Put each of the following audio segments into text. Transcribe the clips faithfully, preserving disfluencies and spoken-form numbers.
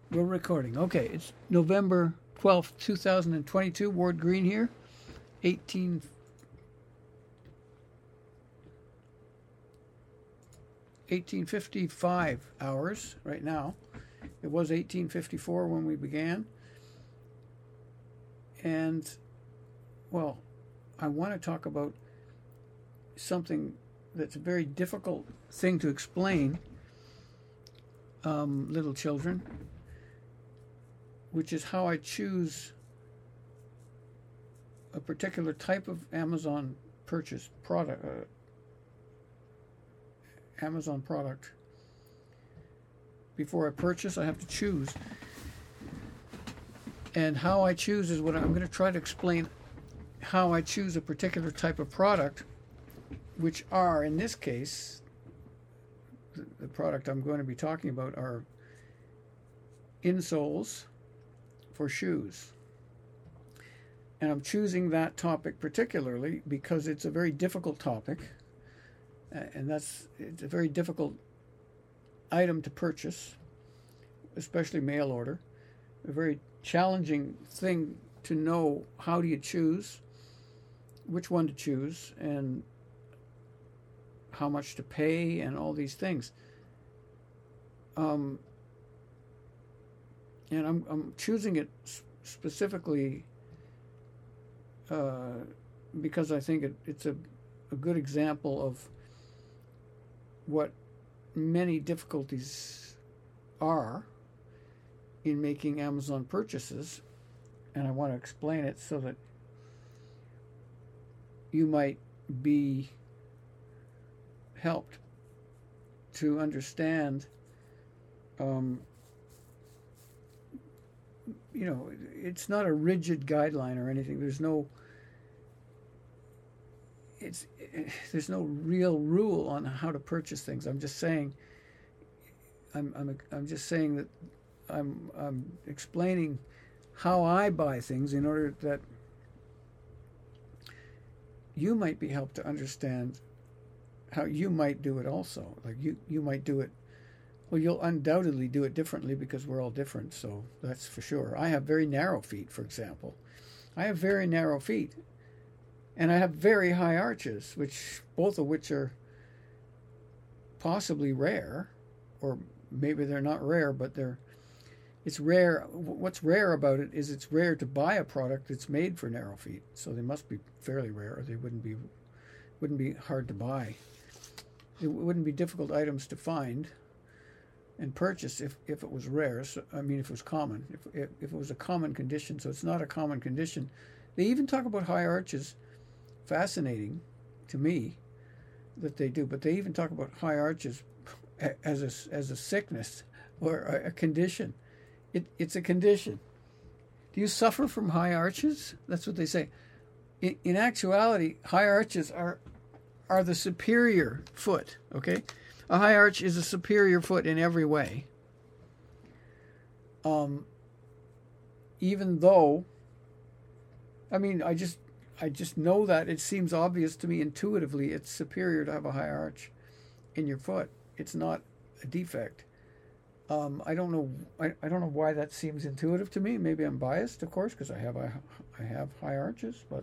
We're recording. Okay, it's November twelfth, two thousand twenty-two. Ward Green here. eighteen, eighteen fifty-five hours right now. It was eighteen fifty-four when we began. And, well, I want to talk about something that's a very difficult thing to explain, um, little children, which is how I choose a particular type of Amazon purchase product, uh, Amazon product. Before I purchase, I have to choose. And how I choose is what I'm going to try to explain how I choose a particular type of product, which are, in this case, the, the product I'm going to be talking about are insoles for shoes. And I'm choosing that topic particularly because it's a very difficult topic, and that's it's a very difficult item to purchase, especially mail order. A very challenging thing to know how do you choose, which one to choose, and how much to pay, and all these things. Um, and I'm I'm choosing it specifically uh, because I think it, it's a, a good example of what many difficulties are in making Amazon purchases, and I want to explain it so that you might be helped to understand, um, you know, it's not a rigid guideline or anything. There's no, it's, there's no real rule on how to purchase things. I'm just saying, I'm, I'm, I'm just saying that I'm, I'm explaining how I buy things in order that you might be helped to understand how you might do it also. Like you, you might do it, well, you'll undoubtedly do it differently because we're all different, so that's for sure. I have very narrow feet, for example. I have very narrow feet, and I have very high arches, which both of which are possibly rare, or maybe they're not rare, but they're it's rare. What's rare about it is it's rare to buy a product that's made for narrow feet, so they must be fairly rare, or they wouldn't be wouldn't be hard to buy. It wouldn't be difficult items to find and purchase if, if it was rare. So, I mean, if it was common, if, if if it was a common condition. So it's not a common condition. They even talk about high arches. Fascinating to me that they do, but they even talk about high arches as a as a sickness or a, a condition. It, it's a condition. Do you suffer from high arches? That's what they say. In, in actuality, high arches are are the superior foot, okay? A high arch is a superior foot in every way. Um, even though, I mean, I just I just know that it seems obvious to me intuitively it's superior to have a high arch in your foot. It's not a defect. Um, I don't know. I, I don't know why that seems intuitive to me. Maybe I'm biased, of course, because I have I, I have high arches. But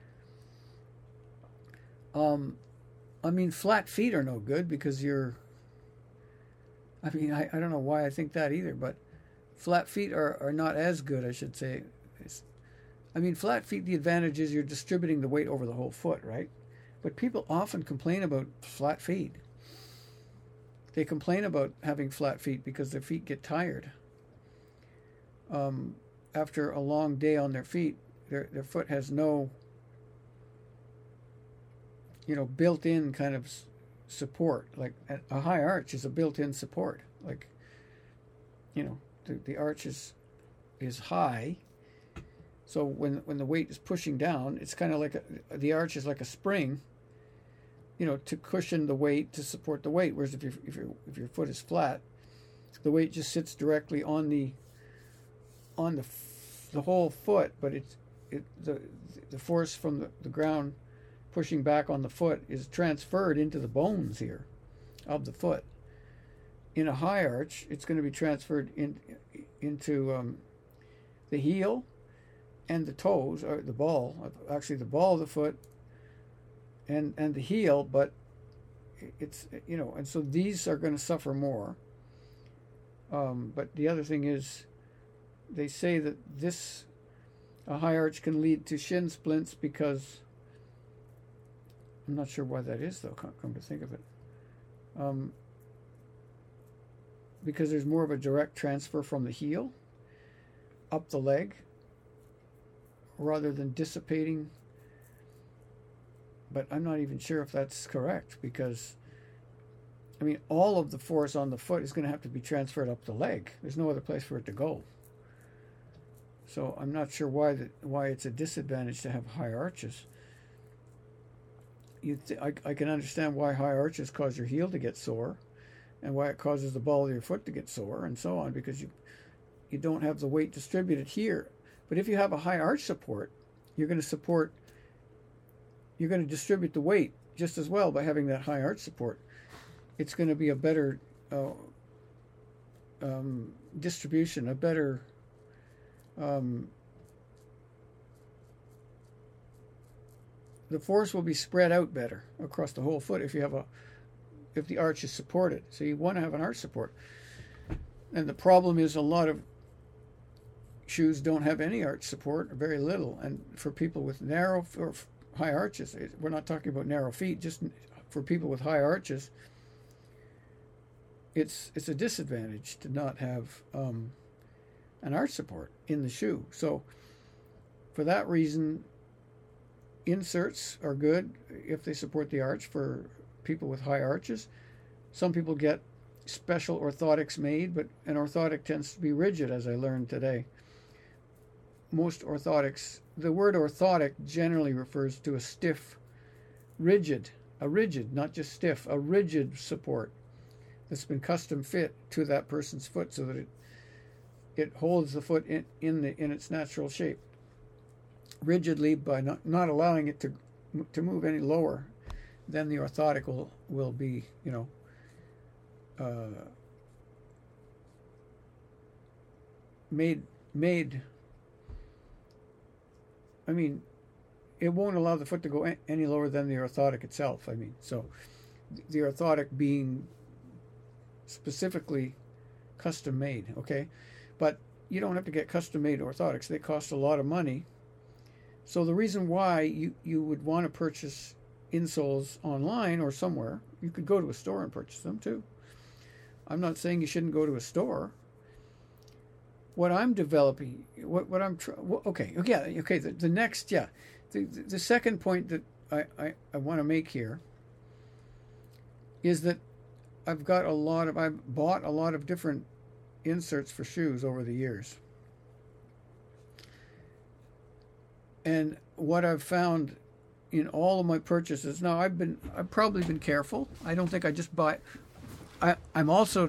um, I mean, flat feet are no good because you're. I mean, I, I don't know why I think that either. But flat feet are, are not as good, I should say. It's, I mean, flat feet. The advantage is you're distributing the weight over the whole foot, right? But people often complain about flat feet. They complain about having flat feet because their feet get tired. Um, after a long day on their feet, their their foot has no, you know, built-in kind of support. Like a high arch is a built-in support. Like, you know, the, the arch is, is high. So when when the weight is pushing down, it's kind of like a, the arch is like a spring, you know, to cushion the weight, to support the weight. Whereas if, you, if, your if your foot is flat, the weight just sits directly on the on the the whole foot, but it's it the the force from the, the ground pushing back on the foot is transferred into the bones here of the foot. In a high arch, it's going to be transferred in into um, the heel and the toes, or the ball, actually the ball of the foot and, and the heel, but it's, you know, and so these are going to suffer more. Um, but the other thing is, they say that this, a high arch can lead to shin splints because, I'm not sure why that is though, come to think of it. Um, because there's more of a direct transfer from the heel up the leg rather than dissipating. But I'm not even sure if that's correct, because I mean, all of the force on the foot is going to have to be transferred up the leg. There's no other place for it to go. So I'm not sure why that why it's a disadvantage to have high arches. You th- I, I can understand why high arches cause your heel to get sore, and why it causes the ball of your foot to get sore, and so on, because you you don't have the weight distributed here. But if you have a high arch support, you're going to support, you're going to distribute the weight just as well by having that high arch support. It's going to be a better uh, um, distribution, a better um, the force will be spread out better across the whole foot if you have a if the arch is supported. So you want to have an arch support. And the problem is a lot of shoes don't have any arch support, or very little. And for people with narrow or high arches, we're not talking about narrow feet, just for people with high arches, it's it's a disadvantage to not have um, an arch support in the shoe. So for that reason, inserts are good if they support the arch for people with high arches. Some people get special orthotics made, but an orthotic tends to be rigid, as I learned today. Most orthotics, the word orthotic generally refers to a stiff, rigid, a rigid, not just stiff, a rigid support that's been custom fit to that person's foot so that it it holds the foot in, in the in its natural shape rigidly, by not, not allowing it to to move any lower than the orthotic will will be, you know, uh, made made. I mean, it won't allow the foot to go any lower than the orthotic itself. I mean, so the orthotic being specifically custom made, okay? But you don't have to get custom made orthotics. They cost a lot of money. So the reason why you, you would want to purchase insoles online or somewhere, you could go to a store and purchase them too. I'm not saying you shouldn't go to a store. What I'm developing, what what I'm trying, okay, okay, okay. The, the next, yeah, the the second point that I, I, I want to make here is that I've got a lot of, I've bought a lot of different inserts for shoes over the years. And what I've found in all of my purchases, now I've been, I've probably been careful. I don't think I just buy, I, I'm also,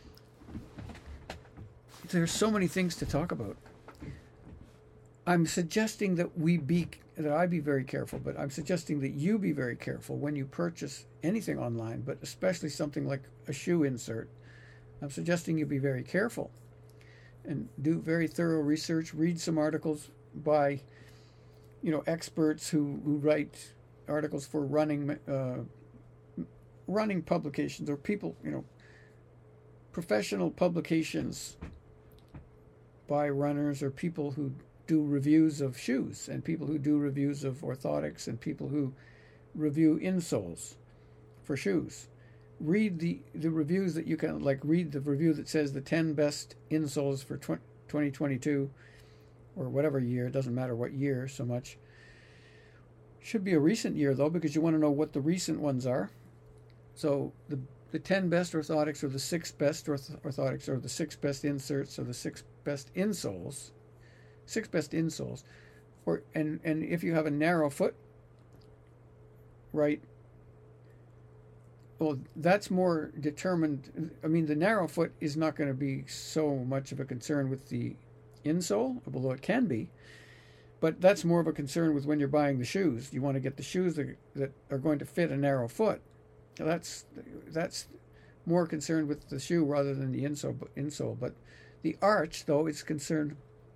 there's so many things to talk about. I'm suggesting that we be, that I be very careful, but I'm suggesting that you be very careful when you purchase anything online, but especially something like a shoe insert. I'm suggesting you be very careful and do very thorough research, read some articles by, you know, experts who, who write articles for running, uh, running publications, or people, you know, professional publications by runners, or people who do reviews of shoes, and people who do reviews of orthotics, and people who review insoles for shoes. Read the, the reviews that you can, like read the review that says the ten best insoles for twenty twenty-two, or whatever year, it doesn't matter what year so much. Should be a recent year though, because you want to know what the recent ones are. So the the ten best orthotics, or the six best orth- orthotics, or the six best inserts, or the six best insoles, six best insoles, or and and if you have a narrow foot, right? Well, that's more determined. I mean, the narrow foot is not going to be so much of a concern with the insole, although it can be. But that's more of a concern with when you're buying the shoes. You want to get the shoes that, that are going to fit a narrow foot. That's that's more concerned with the shoe rather than the insole. Insole, but The arch, though, is concerned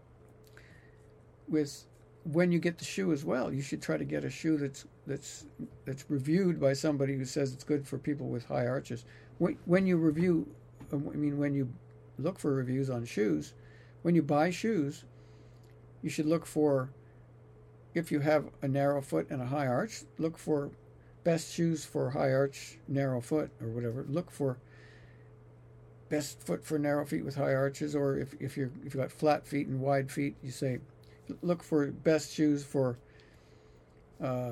with when you get the shoe as well. You should try to get a shoe that's that's that's reviewed by somebody who says it's good for people with high arches. When, when you review, I mean, when you look for reviews on shoes, when you buy shoes, you should look for, if you have a narrow foot and a high arch, look for best shoes for high arch, narrow foot, or whatever. Look for best foot for narrow feet with high arches, or if, if you're if you've got flat feet and wide feet, you say look for best shoes for uh,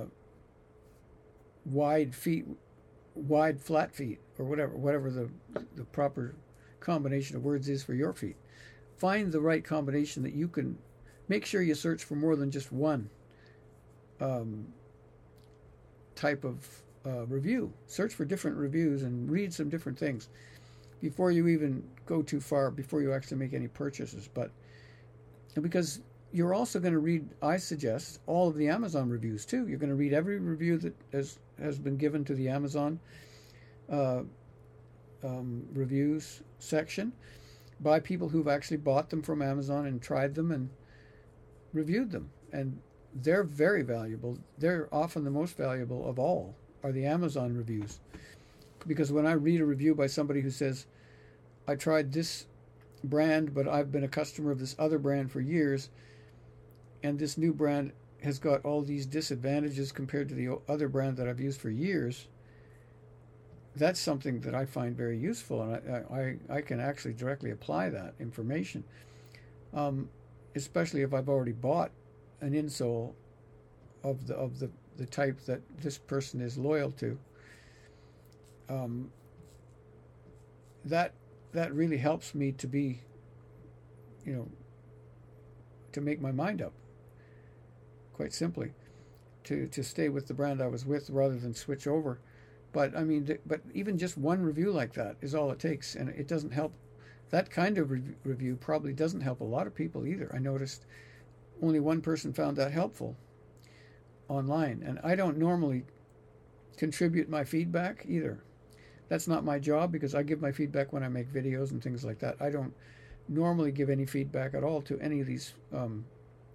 wide feet, wide flat feet, or whatever whatever the the proper combination of words is for your feet. Find the right combination that you can. Make sure you search for more than just one um, type of uh, review. Search for different reviews and read some different things before you even go too far, before you actually make any purchases. But because you're also going to read, I suggest, all of the Amazon reviews too. You're going to read every review that has, has been given to the Amazon uh, um, reviews section by people who've actually bought them from Amazon and tried them and reviewed them. And they're very valuable. They're often the most valuable of all are the Amazon reviews. Because when I read a review by somebody who says, I tried this brand, but I've been a customer of this other brand for years, and this new brand has got all these disadvantages compared to the other brand that I've used for years, that's something that I find very useful, and I, I, I can actually directly apply that information, um, especially if I've already bought an insole of the of the, the type that this person is loyal to. Um, that that really helps me to be, you know, to make my mind up, quite simply, to, to stay with the brand I was with rather than switch over. But I mean, but even just one review like that is all it takes, and it doesn't help. That kind of re- review probably doesn't help a lot of people either. I noticed only one person found that helpful online, and I don't normally contribute my feedback either. That's not my job, because I give my feedback when I make videos and things like that. I don't normally give any feedback at all to any of these um,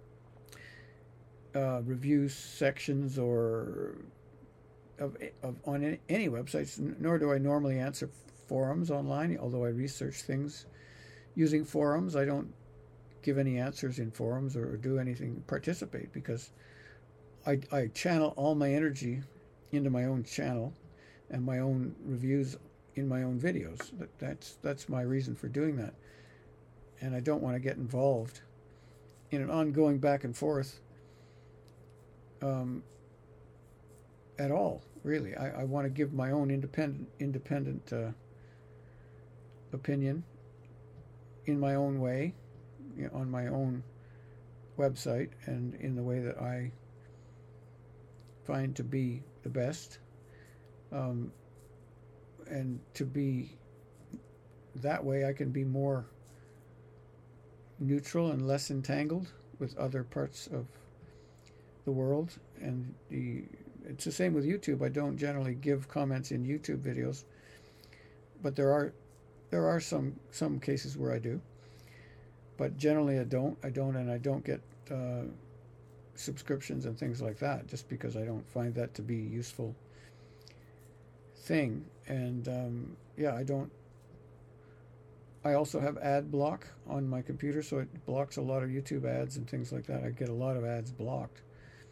uh, review sections or of, of on any, any websites, nor do I normally answer forums online, although I research things using forums. I don't give any answers in forums or do anything, participate, because I, I channel all my energy into my own channel and my own reviews in my own videos. That, that's that's my reason for doing that. And I don't want to get involved in an ongoing back and forth um, at all, really. I, I want to give my own independent independent uh, opinion in my own way, you know, on my own website, and in the way that I find to be the best. Um, and to be that way, I can be more neutral and less entangled with other parts of the world. And the it's the same with YouTube. I don't generally give comments in YouTube videos, but there are there are some some cases where I do. But generally, I don't. I don't, and I don't get uh, subscriptions and things like that, just because I don't find that to be useful thing. And um, yeah, I don't. I also have ad block on my computer, so it blocks a lot of YouTube ads and things like that. I get a lot of ads blocked.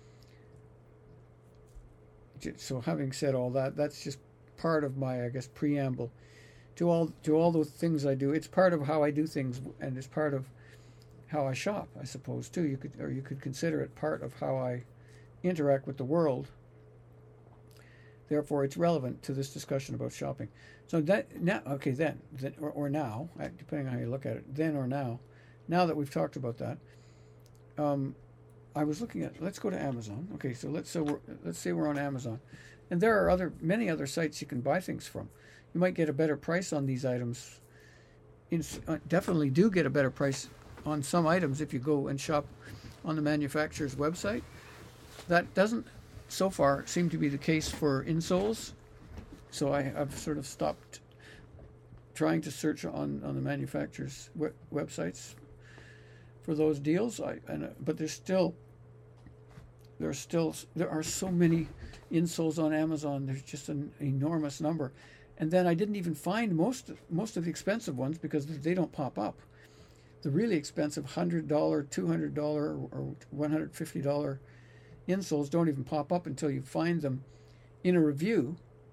So having said all that, that's just part of my, I guess, preamble to all to all the things I do. It's part of how I do things, and it's part of how I shop, I suppose, too. You could, or you could consider it part of how I interact with the world. Therefore, it's relevant to this discussion about shopping. So that now, okay, then, then or, or now, depending on how you look at it, then or now, now that we've talked about that, um, I was looking at. Let's go to Amazon. Okay, so let's so we're, let's say we're on Amazon, and there are other many other sites you can buy things from. You might get a better price on these items. In, uh, definitely do get a better price on some items if you go and shop on the manufacturer's website. That doesn't, so far, seem to be the case for insoles. So I, I've sort of stopped trying to search on, on the manufacturers' web, websites for those deals. I and, but there's still there's still there are so many insoles on Amazon. There's just an enormous number, and then I didn't even find most most of the expensive ones because they don't pop up. The really expensive one hundred dollars, two hundred dollars, or one hundred fifty dollars insoles don't even pop up until you find them in a review.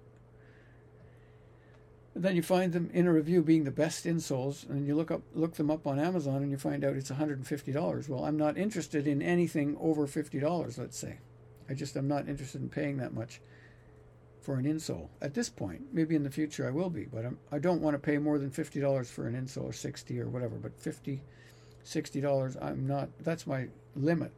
And then you find them in a review being the best insoles, and you look up look them up on Amazon, and you find out it's one hundred fifty dollars. Well, I'm not interested in anything over fifty dollars, let's say. I just am not interested in paying that much for an insole at this point. Maybe in the future I will be, but I'm, I don't want to pay more than fifty dollars for an insole, or sixty dollars or whatever. But fifty dollars, sixty dollars, I'm not. That's my limit.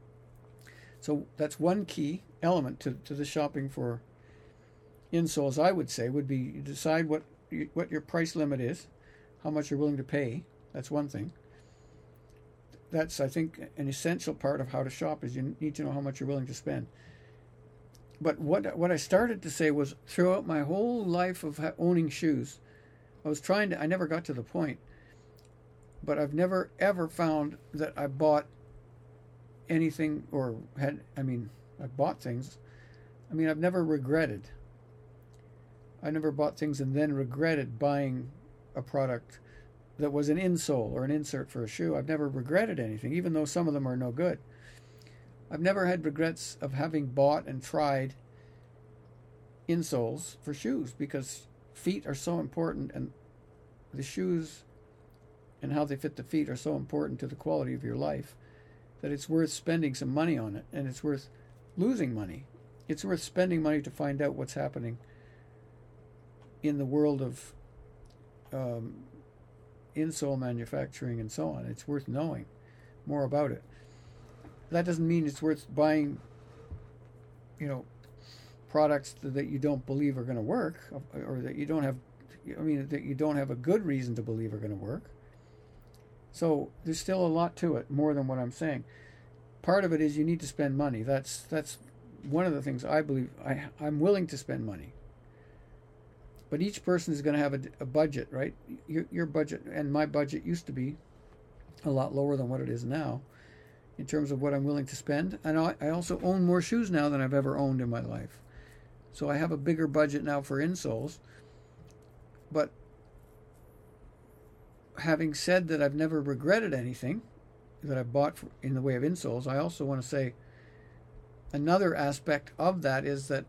So that's one key element to, to the shopping for insoles, I would say, would be you decide what you, what your price limit is, how much you're willing to pay. That's one thing. That's, I think, an essential part of how to shop is you need to know how much you're willing to spend. But what what I started to say was throughout my whole life of ha- owning shoes, I was trying to, I never got to the point, but I've never ever found that I bought anything or had, I mean, I bought things. I mean, I've never regretted. I never bought things and then regretted buying a product that was an insole or an insert for a shoe. I've never regretted anything, even though some of them are no good. I've never had regrets of having bought and tried insoles for shoes because feet are so important, and the shoes and how they fit the feet are so important to the quality of your life that it's worth spending some money on it, and it's worth losing money. It's worth spending money to find out what's happening in the world of um, insole manufacturing and so on. It's worth knowing more about it. That doesn't mean it's worth buying, you know, products that you don't believe are going to work, or that you don't have, I mean, that you don't have a good reason to believe are going to work. So there's still a lot to it, more than what I'm saying. Part of it is you need to spend money. That's that's one of the things I believe. I, I'm willing to spend money. But each person is going to have a, a budget, right? Your, your budget and my budget used to be a lot lower than what it is now in terms of what I'm willing to spend. And I, I also own more shoes now than I've ever owned in my life. So I have a bigger budget now for insoles. But having said that, I've never regretted anything that I bought for, in the way of insoles, I also want to say another aspect of that is that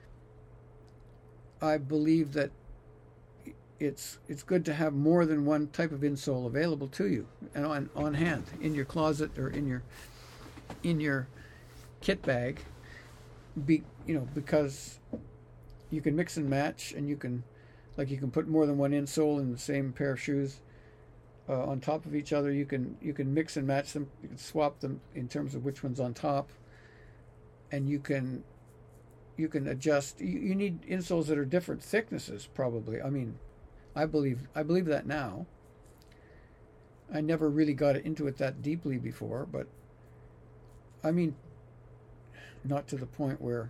I believe that it's it's good to have more than one type of insole available to you and on, on hand in your closet or in your in your kit bag. Be you know because you can mix and match, and you can like you can put more than one insole in the same pair of shoes uh, on top of each other. You can you can mix and match them. You can swap them in terms of which one's on top, and you can. You can adjust. You, you need insoles that are different thicknesses, probably. I mean, I believe I believe that now. I never really got into it that deeply before, but I mean, not to the point where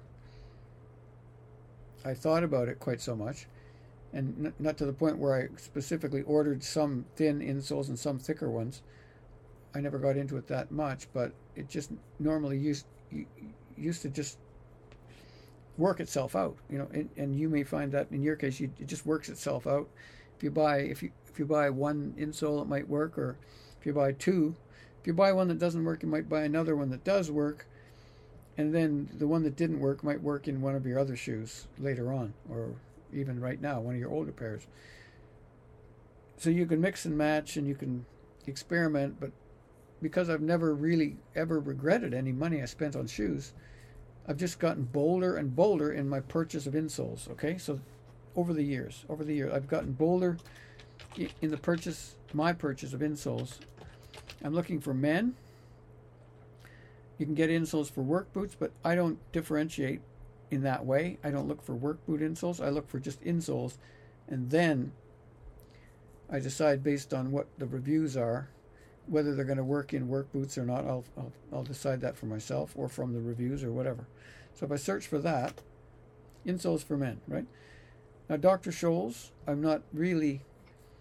I thought about it quite so much, and n- not to the point where I specifically ordered some thin insoles and some thicker ones. I never got into it that much, but it just normally used used to just work itself out, you know, and, and you may find that in your case, you, it just works itself out. If you buy, if you if you buy one insole, it might work, or if you buy two, if you buy one that doesn't work, you might buy another one that does work, and then the one that didn't work might work in one of your other shoes later on, or even right now, one of your older pairs. So you can mix and match, and you can experiment, but because I've never really ever regretted any money I spent on shoes, I've just gotten bolder and bolder in my purchase of insoles, okay? So over the years, over the years, I've gotten bolder in the purchase, my purchase of insoles. I'm looking for men. You can get insoles for work boots, but I don't differentiate in that way. I don't look for work boot insoles. I look for just insoles. And then I decide based on what the reviews are, whether they're going to work in work boots or not. I'll, I'll I'll decide that for myself, or from the reviews or whatever. So if I search for that, insoles for men, right? Now, Doctor Scholl's, I'm not really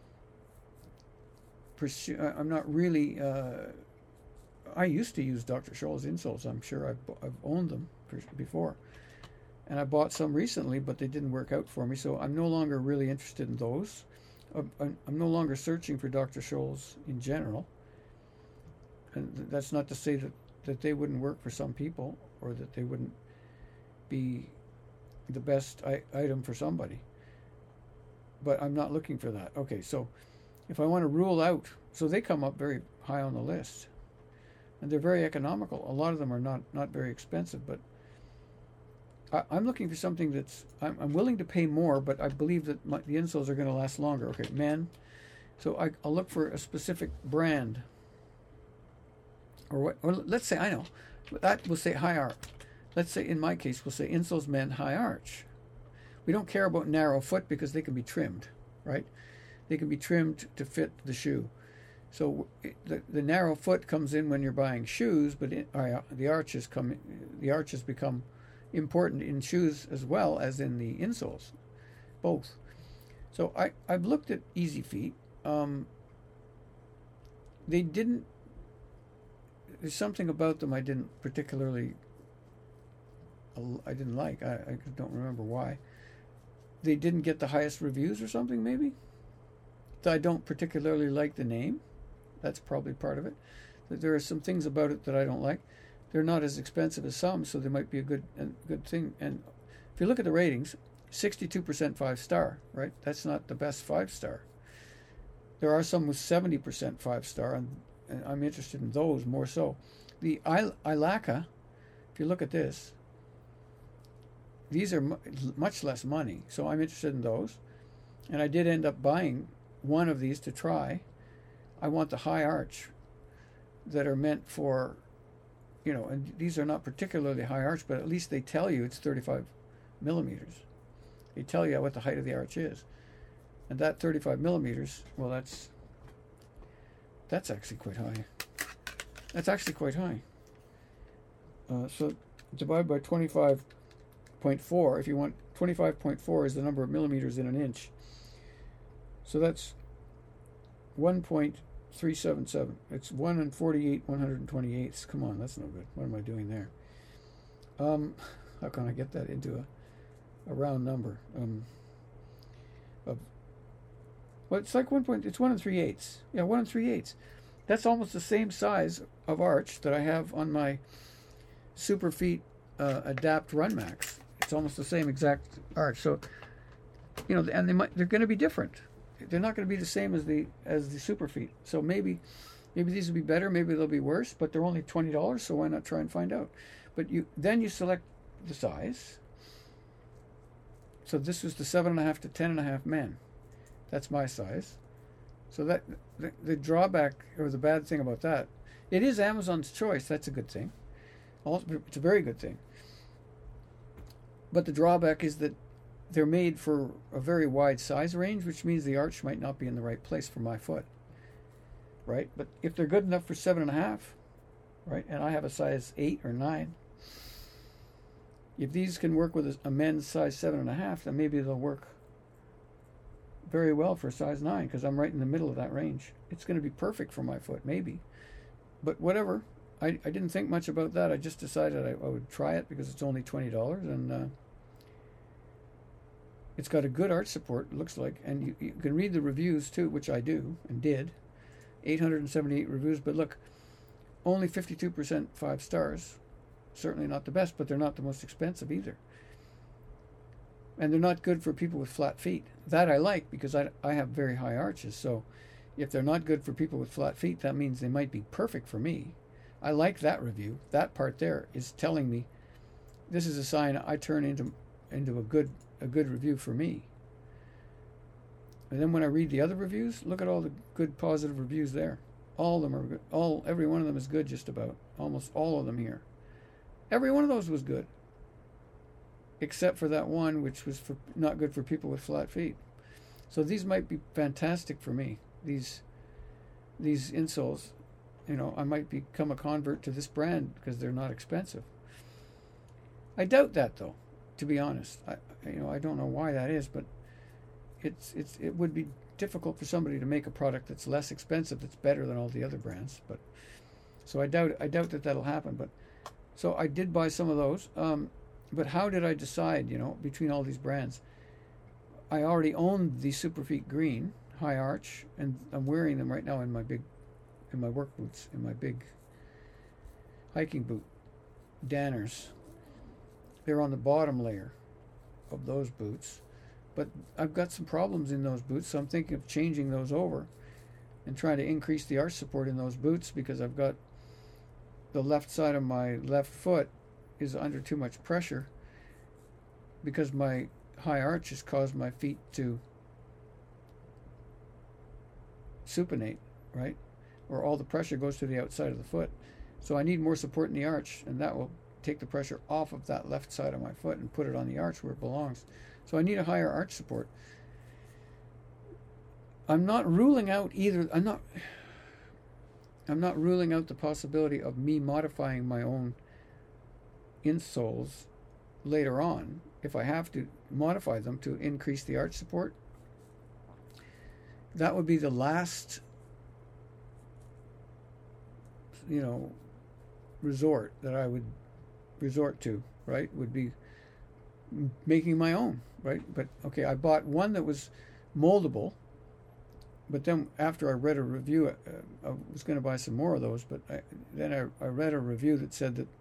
pursue. I'm not really. Uh, I used to use Doctor Scholl's insoles. I'm sure I've, I've owned them for, before, and I bought some recently, but they didn't work out for me. So I'm no longer really interested in those. I'm, I'm no longer searching for Doctor Scholl's in general, and that's not to say that, that they wouldn't work for some people or that they wouldn't be the best I- item for somebody. But I'm not looking for that. Okay, so if I want to rule out, so they come up very high on the list, and they're very economical. A lot of them are not, not very expensive, but I, I'm looking for something that's, I'm, I'm willing to pay more, but I believe that my, the insoles are going to last longer. Okay, men. So I, I'll look for a specific brand, or what? Or let's say I know that we'll say high arch. Let's say in my case we'll say insoles men high arch. We don't care about narrow foot because they can be trimmed, right? They can be trimmed to fit the shoe. So the, the narrow foot comes in when you're buying shoes, but it, uh, the arches come. The arches become important in shoes as well as in the insoles, both. So I I've looked at Easy Feet. Um, they didn't. There's something about them I didn't particularly. I didn't like. I, I don't remember why. They didn't get the highest reviews or something, maybe? I don't particularly like the name. That's probably part of it. There are some things about it that I don't like. They're not as expensive as some, so they might be a good a good thing. And if you look at the ratings, sixty-two percent five star, right? That's not the best five star. There are some with seventy percent five star, and, and I'm interested in those more so. The Il- Ilaka, if you look at this, these are mu- much less money, so I'm interested in those. And I did end up buying one of these to try. I want the high arch that are meant for, you know, and these are not particularly high arch, but at least they tell you it's thirty-five millimeters. They tell you what the height of the arch is. And that thirty-five millimeters, well, that's, that's actually quite high. That's actually quite high. Uh, so divide by twenty-five point four, if you want, twenty-five point four is the number of millimeters in an inch. So that's one point three seven seven. It's one and forty-eight one hundred twenty-eighths. Come on, that's no good. What am I doing there? Um, how can I get that into a, a round number? Um, of, well, it's like one point, it's one and three eighths. Yeah, one and three eighths. That's almost the same size of arch that I have on my Superfeet uh, Adapt Run Max. It's almost the same exact arch. So, you know, and they might, they're going to be different. They're not going to be the same as the as the Superfeet. So maybe maybe these will be better, maybe they'll be worse, but they're only twenty dollars, so why not try and find out? But you then you select the size. So this was the seven and a half to ten and a half men. That's my size. So that the, the drawback or the bad thing about that, it is Amazon's choice. That's a good thing. It's a very good thing. But the drawback is that they're made for a very wide size range, which means the arch might not be in the right place for my foot, right? But if they're good enough for seven and a half, right, and I have a size eight or nine, if these can work with a, a men's size seven and a half, then maybe they'll work very well for a size nine because I'm right in the middle of that range. It's going to be perfect for my foot, maybe. But whatever. I, I didn't think much about that. I just decided I, I would try it because it's only twenty dollars, and uh, it's got a good arch support, it looks like, and you, you can read the reviews too, which I do and did. eight hundred seventy-eight reviews, but look, only fifty-two percent five stars. Certainly not the best, but they're not the most expensive either. And they're not good for people with flat feet. That I like because I, I have very high arches, so if they're not good for people with flat feet, that means they might be perfect for me. I like that review. That part there is telling me this is a sign I turn into into a good a good review for me. And then when I read the other reviews, look at all the good positive reviews there. All of them are good. All every one of them is good, just about. Almost all of them here. Every one of those was good. Except for that one which was for not good for people with flat feet. So these might be fantastic for me. These these insoles. You know, I might become a convert to this brand because they're not expensive. I doubt that, though, to be honest. I, you know, I don't know why that is, but it's it's it would be difficult for somebody to make a product that's less expensive, that's better than all the other brands. But so I doubt I doubt that that'll happen. But so I did buy some of those. Um, but how did I decide? You know, between all these brands, I already owned the Superfeet Green High Arch, and I'm wearing them right now in my big, in my work boots, in my big hiking boot, Danners. They're on the bottom layer of those boots, but I've got some problems in those boots, so I'm thinking of changing those over and trying to increase the arch support in those boots, because I've got the left side of my left foot is under too much pressure because my high arch has caused my feet to supinate, right? Or all the pressure goes to the outside of the foot. So I need more support in the arch, and that will take the pressure off of that left side of my foot and put it on the arch where it belongs. So I need a higher arch support. I'm not ruling out either. I'm not. I'm not ruling out the possibility of me modifying my own insoles later on if I have to modify them to increase the arch support. That would be the last, you know, resort that I would resort to, right? Would be making my own, right? But okay, I bought one that was moldable, but then after I read a review, uh, I was going to buy some more of those, but I, then I, I read a review that said that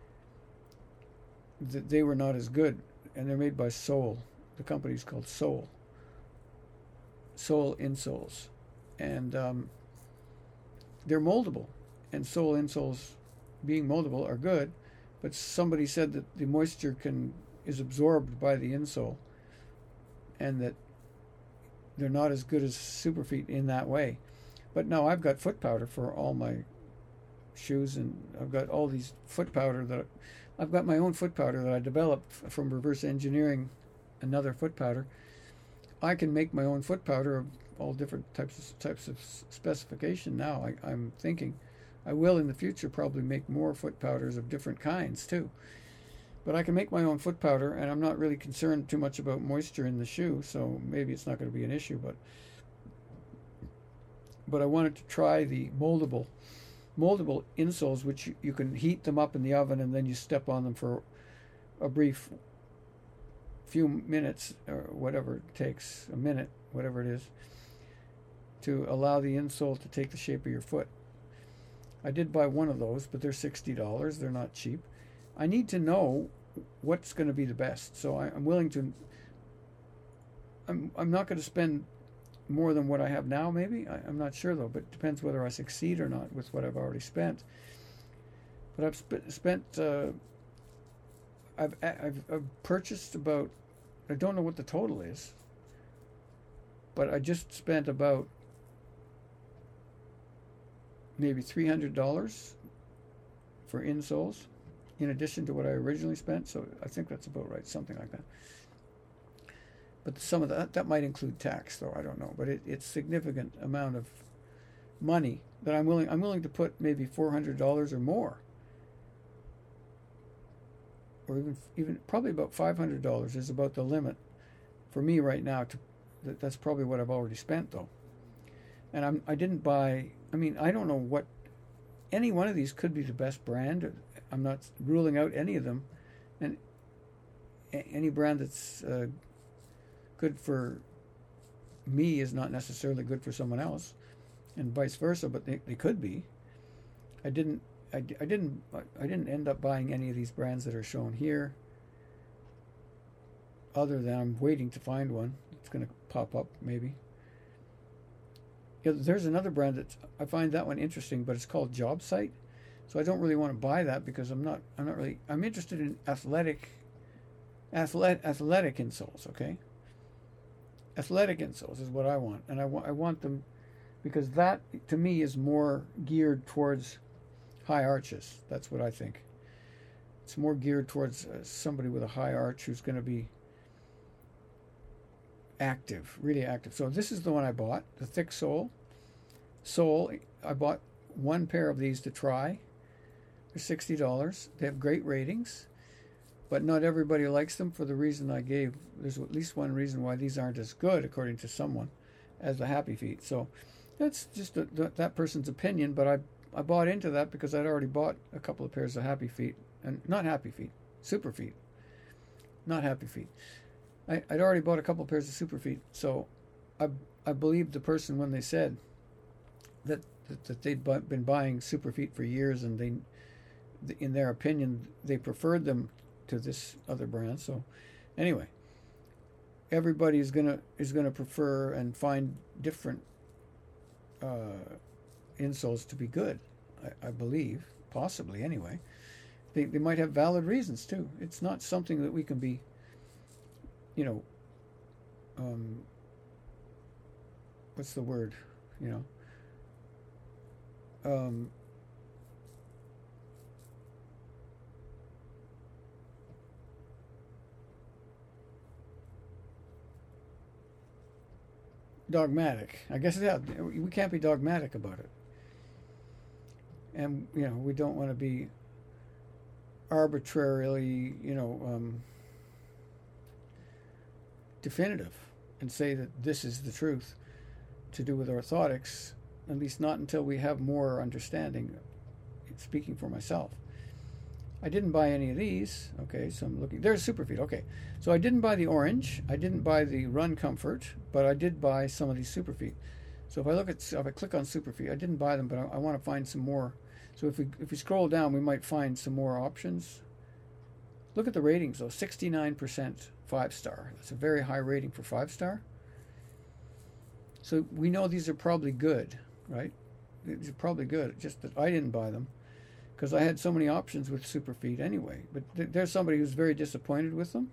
that they were not as good, and they're made by Soul. The company's called Soul. Soul insoles, and um, they're moldable, and Soul insoles being moldable are good, but somebody said that the moisture can is absorbed by the insole, and that they're not as good as Superfeet in that way. But no, I've got foot powder for all my shoes, and I've got all these foot powder that I've got my own foot powder that I developed from reverse engineering another foot powder. I can make my own foot powder of all different types of types of specification now. I, I'm thinking I will in the future probably make more foot powders of different kinds too. But I can make my own foot powder, and I'm not really concerned too much about moisture in the shoe, so maybe it's not going to be an issue. But but I wanted to try the moldable moldable insoles, which you, you can heat them up in the oven, and then you step on them for a brief few minutes, or whatever it takes, a minute, whatever it is, to allow the insole to take the shape of your foot. I did buy one of those, but they're sixty dollars. They're not cheap. I need to know what's going to be the best, so I, I'm willing to. I'm I'm not going to spend more than what I have now. Maybe I, I'm not sure though, but it depends whether I succeed or not with what I've already spent. But I've sp- spent. Uh, I've, I've I've purchased about. I don't know what the total is, but I just spent about maybe three hundred dollars for insoles, in addition to what I originally spent. So I think that's about right, something like that. But some of that, that might include tax, though, I don't know. But it, it's a significant amount of money that I'm willing I'm willing to put maybe four hundred dollars or more. Or even even probably about five hundred dollars is about the limit for me right now. To that, that's probably what I've already spent, though. And I'm I didn't buy. I mean, I don't know what. Any one of these could be the best brand. I'm not ruling out any of them, and any brand that's uh, good for me is not necessarily good for someone else, and vice versa. But they, they could be. I didn't. I, I didn't. I didn't end up buying any of these brands that are shown here. Other than I'm waiting to find one. It's going to pop up maybe. Yeah, there's another brand that I find that one interesting, but it's called Job Site. So I don't really want to buy that because I'm not. I'm not really. I'm interested in athletic, athletic, athletic insoles. Okay. Athletic insoles is what I want, and I want. I want them because that to me is more geared towards high arches. That's what I think. It's more geared towards uh, somebody with a high arch who's going to be active, really active. So this is the one I bought, the thick sole. Sole. I bought one pair of these to try. They're sixty dollars. They have great ratings, but not everybody likes them for the reason I gave. There's at least one reason why these aren't as good, according to someone, as the Happy Feet. So that's just a, th- that person's opinion, but I I bought into that because I'd already bought a couple of pairs of Happy Feet, and not Happy Feet, Super Feet, not Happy Feet. I, I'd already bought a couple of pairs of Super Feet, so I I believed the person when they said that that, that they'd bu- been buying Super Feet for years, and they, in their opinion, they preferred them to this other brand. So anyway, everybody is gonna is gonna prefer and find different uh, insoles to be good. I, I believe, possibly anyway. They they might have valid reasons too. It's not something that we can be, you know, um, what's the word, you know. Um, dogmatic. I guess, yeah, we can't be dogmatic about it. And, you know, we don't want to be arbitrarily, you know, um, definitive and say that this is the truth to do with orthotics, at least not until we have more understanding, speaking for myself. I didn't buy any of these. Okay, so I'm looking. There's Superfeet. Okay, so I didn't buy the orange. I didn't buy the Run Comfort, but I did buy some of these Superfeet. So if I look at, if I click on Superfeet, I didn't buy them, but I, I want to find some more. So if we if we scroll down, we might find some more options. Look at the ratings though. sixty-nine percent five star. That's a very high rating for five star. So we know these are probably good, right? These are probably good. Just that I didn't buy them, because I had so many options with Superfeet anyway. But th- there's somebody who's very disappointed with them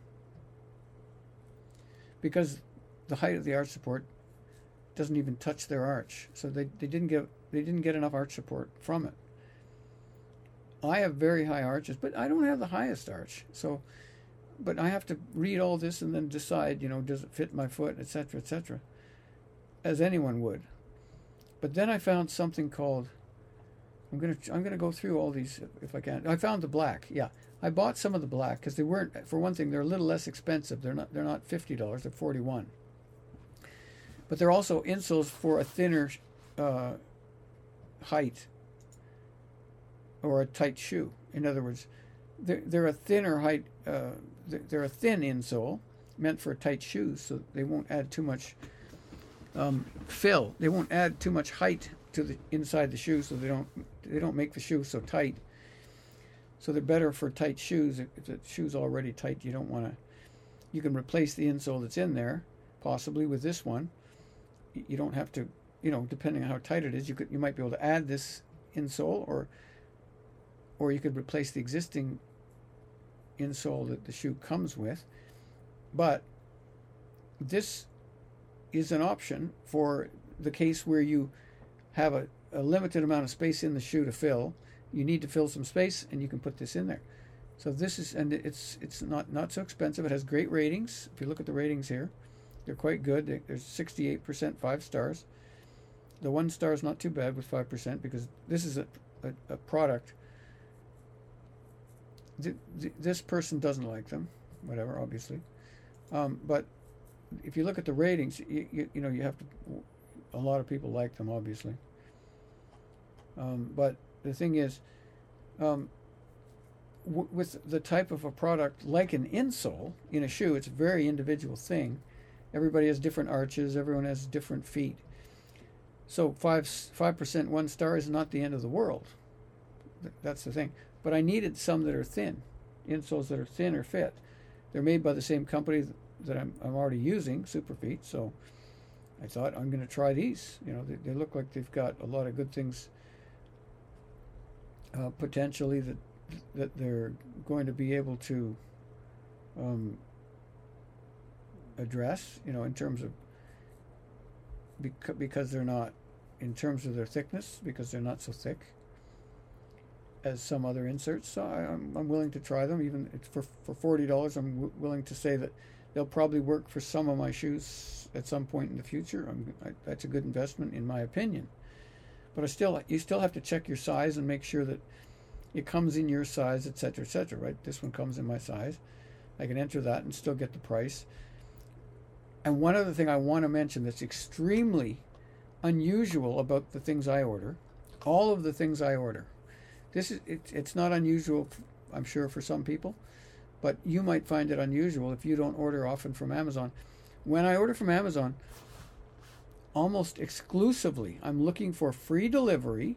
because the height of the arch support doesn't even touch their arch, so they, they didn't get they didn't get enough arch support from it. I have very high arches, but I don't have the highest arch. So, but I have to read all this and then decide, you know, does it fit my foot, et cetera, et cetera, as anyone would. But then I found something called. I'm gonna I'm gonna go through all these if I can. I found the black. Yeah, I bought some of the black because they weren't. For one thing, they're a little less expensive. They're not they're not fifty dollars. They're forty one. But they're also insoles for a thinner uh, height or a tight shoe. In other words, they're they're a thinner height. Uh, they're a thin insole meant for tight shoes, so they won't add too much um, fill. They won't add too much height to the inside the shoe, so they don't they don't make the shoe so tight. So they're better for tight shoes. If the shoe's already tight, you don't want to. You can replace the insole that's in there, possibly with this one. You don't have to, you know, depending on how tight it is, you could you might be able to add this insole, or or you could replace the existing insole that the shoe comes with. But this is an option for the case where you have a, a limited amount of space in the shoe to fill. You need to fill some space, and you can put this in there. So this is, and it's it's not, not so expensive. It has great ratings. If you look at the ratings here, they're quite good. There's sixty-eight percent five stars. The one star is not too bad with five percent because this is a, a, a product. Th- th- this person doesn't like them, whatever, obviously. Um, but if you look at the ratings, you, you, you know, you have to, a lot of people like them, obviously. Um, but the thing is, um, w- with the type of a product like an insole in a shoe, it's a very individual thing. Everybody has different arches. Everyone has different feet. So five five percent one star is not the end of the world. Th- that's the thing. But I needed some that are thin, insoles that are thin or fit. They're made by the same company that I'm I'm already using, Superfeet. So I thought I'm going to try these. You know, they, they look like they've got a lot of good things uh, potentially that that they're going to be able to um, address. You know, in terms of beca- because they're not, in terms of their thickness, because they're not so thick as some other inserts. So I, I'm I'm willing to try them. Even it's for for forty dollars, I'm w- willing to say that they'll probably work for some of my shoes at some point in the future. I'm, I, that's a good investment, in my opinion. But I still, you still have to check your size and make sure that it comes in your size, et cetera, et cetera. Right? This one comes in my size. I can enter that and still get the price. And one other thing I want to mention that's extremely unusual about the things I order, all of the things I order. This is it, it's not unusual, I'm sure, for some people, but you might find it unusual if you don't order often from Amazon. When I order from Amazon, almost exclusively, I'm looking for free delivery,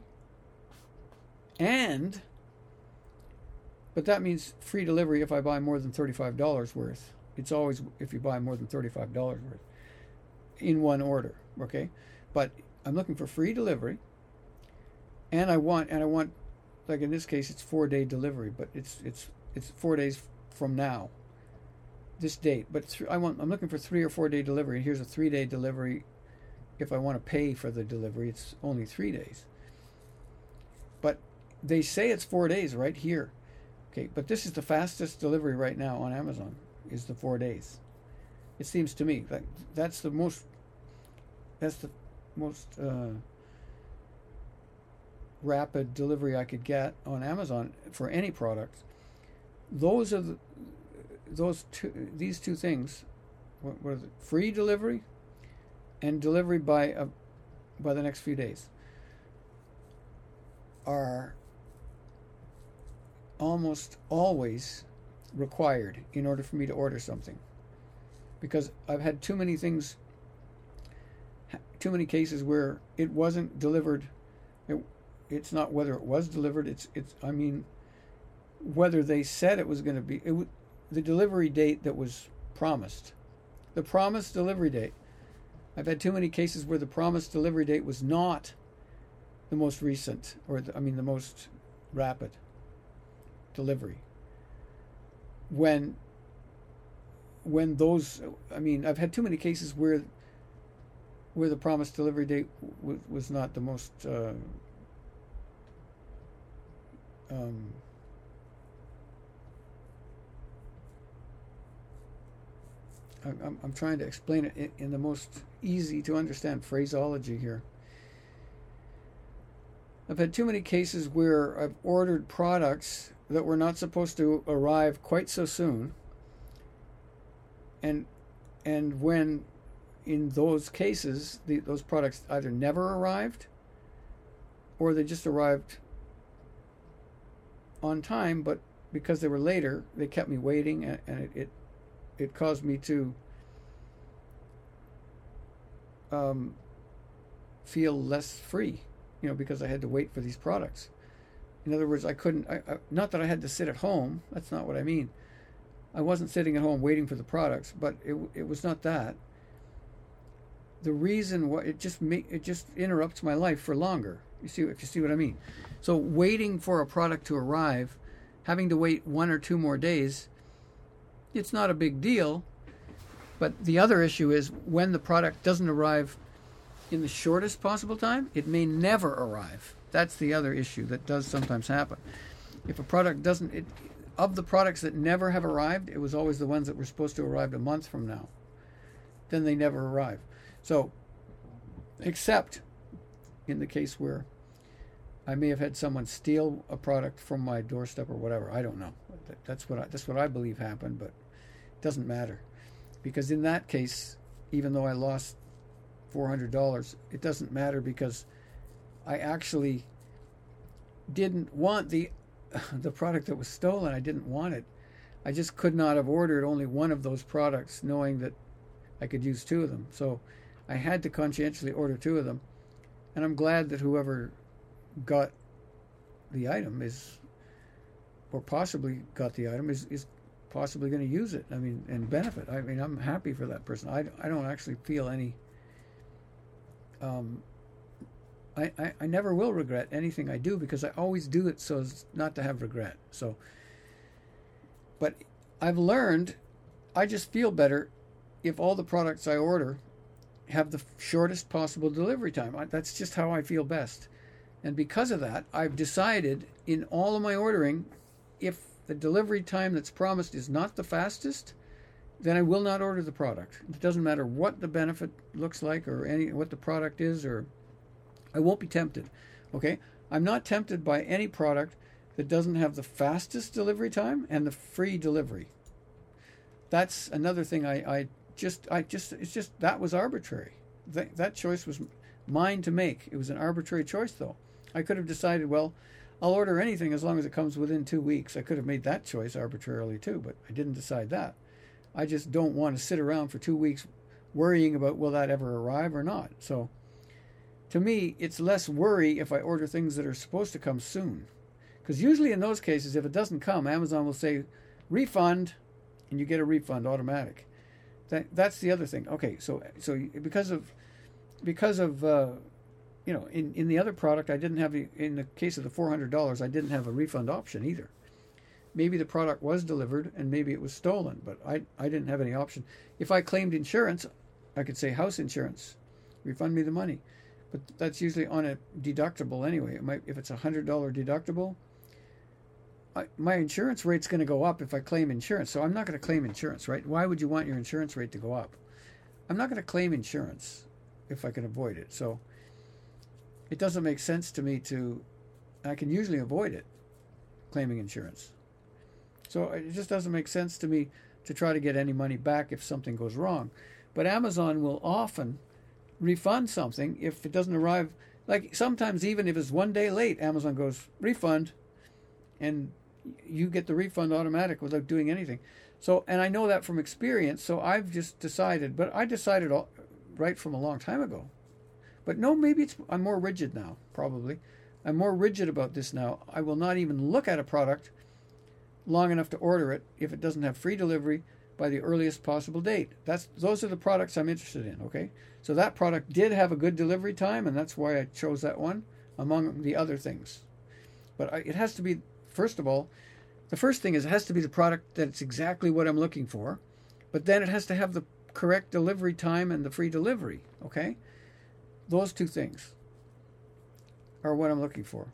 and, but that means free delivery if I buy more than thirty-five dollars worth. It's always if you buy more than thirty-five dollars worth in one order, okay? But I'm looking for free delivery, and I want, and I want, like in this case, it's four-day delivery, but it's it's it's four days from now, this date. But th- I want, I'm looking for three or four-day delivery. Here's a three-day delivery. If I want to pay for the delivery, it's only three days. But they say it's four days right here. Okay, but this is the fastest delivery right now on Amazon, is the four days. It seems to me that that's the most, that's the most uh, rapid delivery I could get on Amazon for any product. Those are the, those two, these two things, what, what is it? Free delivery and delivery by a, by the next few days, are almost always required in order for me to order something, because I've had too many things, too many cases where it wasn't delivered. It, it's not whether it was delivered. It's it's. I mean, whether they said it was going to be. It w- the delivery date that was promised, the promised delivery date. I've had too many cases where the promised delivery date was not the most recent, or the, I mean the most rapid delivery. When when those, I mean, I've had too many cases where where the promised delivery date w- was not the most uh, um, I'm, I'm trying to explain it in, in the most easy to understand phraseology here. I've had too many cases where I've ordered products that were not supposed to arrive quite so soon, and and when in those cases the, those products either never arrived or they just arrived on time, but because they were later, they kept me waiting, and, and it, it it caused me to um, feel less free, you know, because I had to wait for these products. In other words, I couldn't, I, I, not that I had to sit at home, that's not what I mean. I wasn't sitting at home waiting for the products, but it it was not that. The reason why it just ma- it just interrupts my life for longer. You see, if you see what I mean. So waiting for a product to arrive, having to wait one or two more days, it's not a big deal. But the other issue is when the product doesn't arrive in the shortest possible time, it may never arrive. That's the other issue that does sometimes happen. If a product doesn't, it, of the products that never have arrived, it was always the ones that were supposed to arrive a month from now. Then they never arrive. So, except in the case where I may have had someone steal a product from my doorstep or whatever. I don't know. That's what I, that's what I believe happened, but it doesn't matter. Because in that case, even though I lost four hundred dollars, it doesn't matter because I actually didn't want the the product that was stolen. I didn't want it. I just could not have ordered only one of those products knowing that I could use two of them. So I had to conscientiously order two of them. And I'm glad that whoever got the item is, or possibly got the item, is, is possibly going to use it. I mean, and benefit. I mean, I'm happy for that person. I, I don't actually feel any, um, I, I, I never will regret anything I do because I always do it so as not to have regret. So, but I've learned I just feel better if all the products I order have the shortest possible delivery time. I, that's just how I feel best. And because of that, I've decided in all of my ordering, if the delivery time that's promised is not the fastest, then I will not order the product. It doesn't matter what the benefit looks like or any what the product is, or I won't be tempted. Okay? I'm not tempted by any product that doesn't have the fastest delivery time and the free delivery. That's another thing I, I just I just it's just that was arbitrary. That that choice was mine to make. It was an arbitrary choice, though. I could have decided, well, I'll order anything as long as it comes within two weeks. I could have made that choice arbitrarily too, but I didn't decide that. I just don't want to sit around for two weeks worrying about will that ever arrive or not. So to me, it's less worry if I order things that are supposed to come soon. Because usually in those cases, if it doesn't come, Amazon will say refund, and you get a refund automatic. That that's the other thing. Okay, so so because of because of uh, you know, in, in the other product, I didn't have the, in the case of the four hundred dollars, I didn't have a refund option either. Maybe the product was delivered and maybe it was stolen, but I I didn't have any option. If I claimed insurance, I could say house insurance, refund me the money, but that's usually on a deductible anyway. It might, if it's a hundred dollar deductible, I, my insurance rate's going to go up if I claim insurance. So I'm not going to claim insurance, right? Why would you want your insurance rate to go up? I'm not going to claim insurance if I can avoid it. So it doesn't make sense to me to, I can usually avoid it, claiming insurance. So it just doesn't make sense to me to try to get any money back if something goes wrong. But Amazon will often refund something if it doesn't arrive. Like sometimes even if it's one day late, Amazon goes, refund, and you get the refund automatic without doing anything. So, and I know that from experience, so I've just decided, but I decided all, right from a long time ago. But no, maybe it's, I'm more rigid now, probably. I'm more rigid about this now. I will not even look at a product long enough to order it if it doesn't have free delivery by the earliest possible date. That's those are the products I'm interested in, okay? So that product did have a good delivery time, and that's why I chose that one among the other things. But I, it has to be, first of all, the first thing is it has to be the product that's exactly what I'm looking for, but then it has to have the correct delivery time and the free delivery, okay? Those two things are what I'm looking for.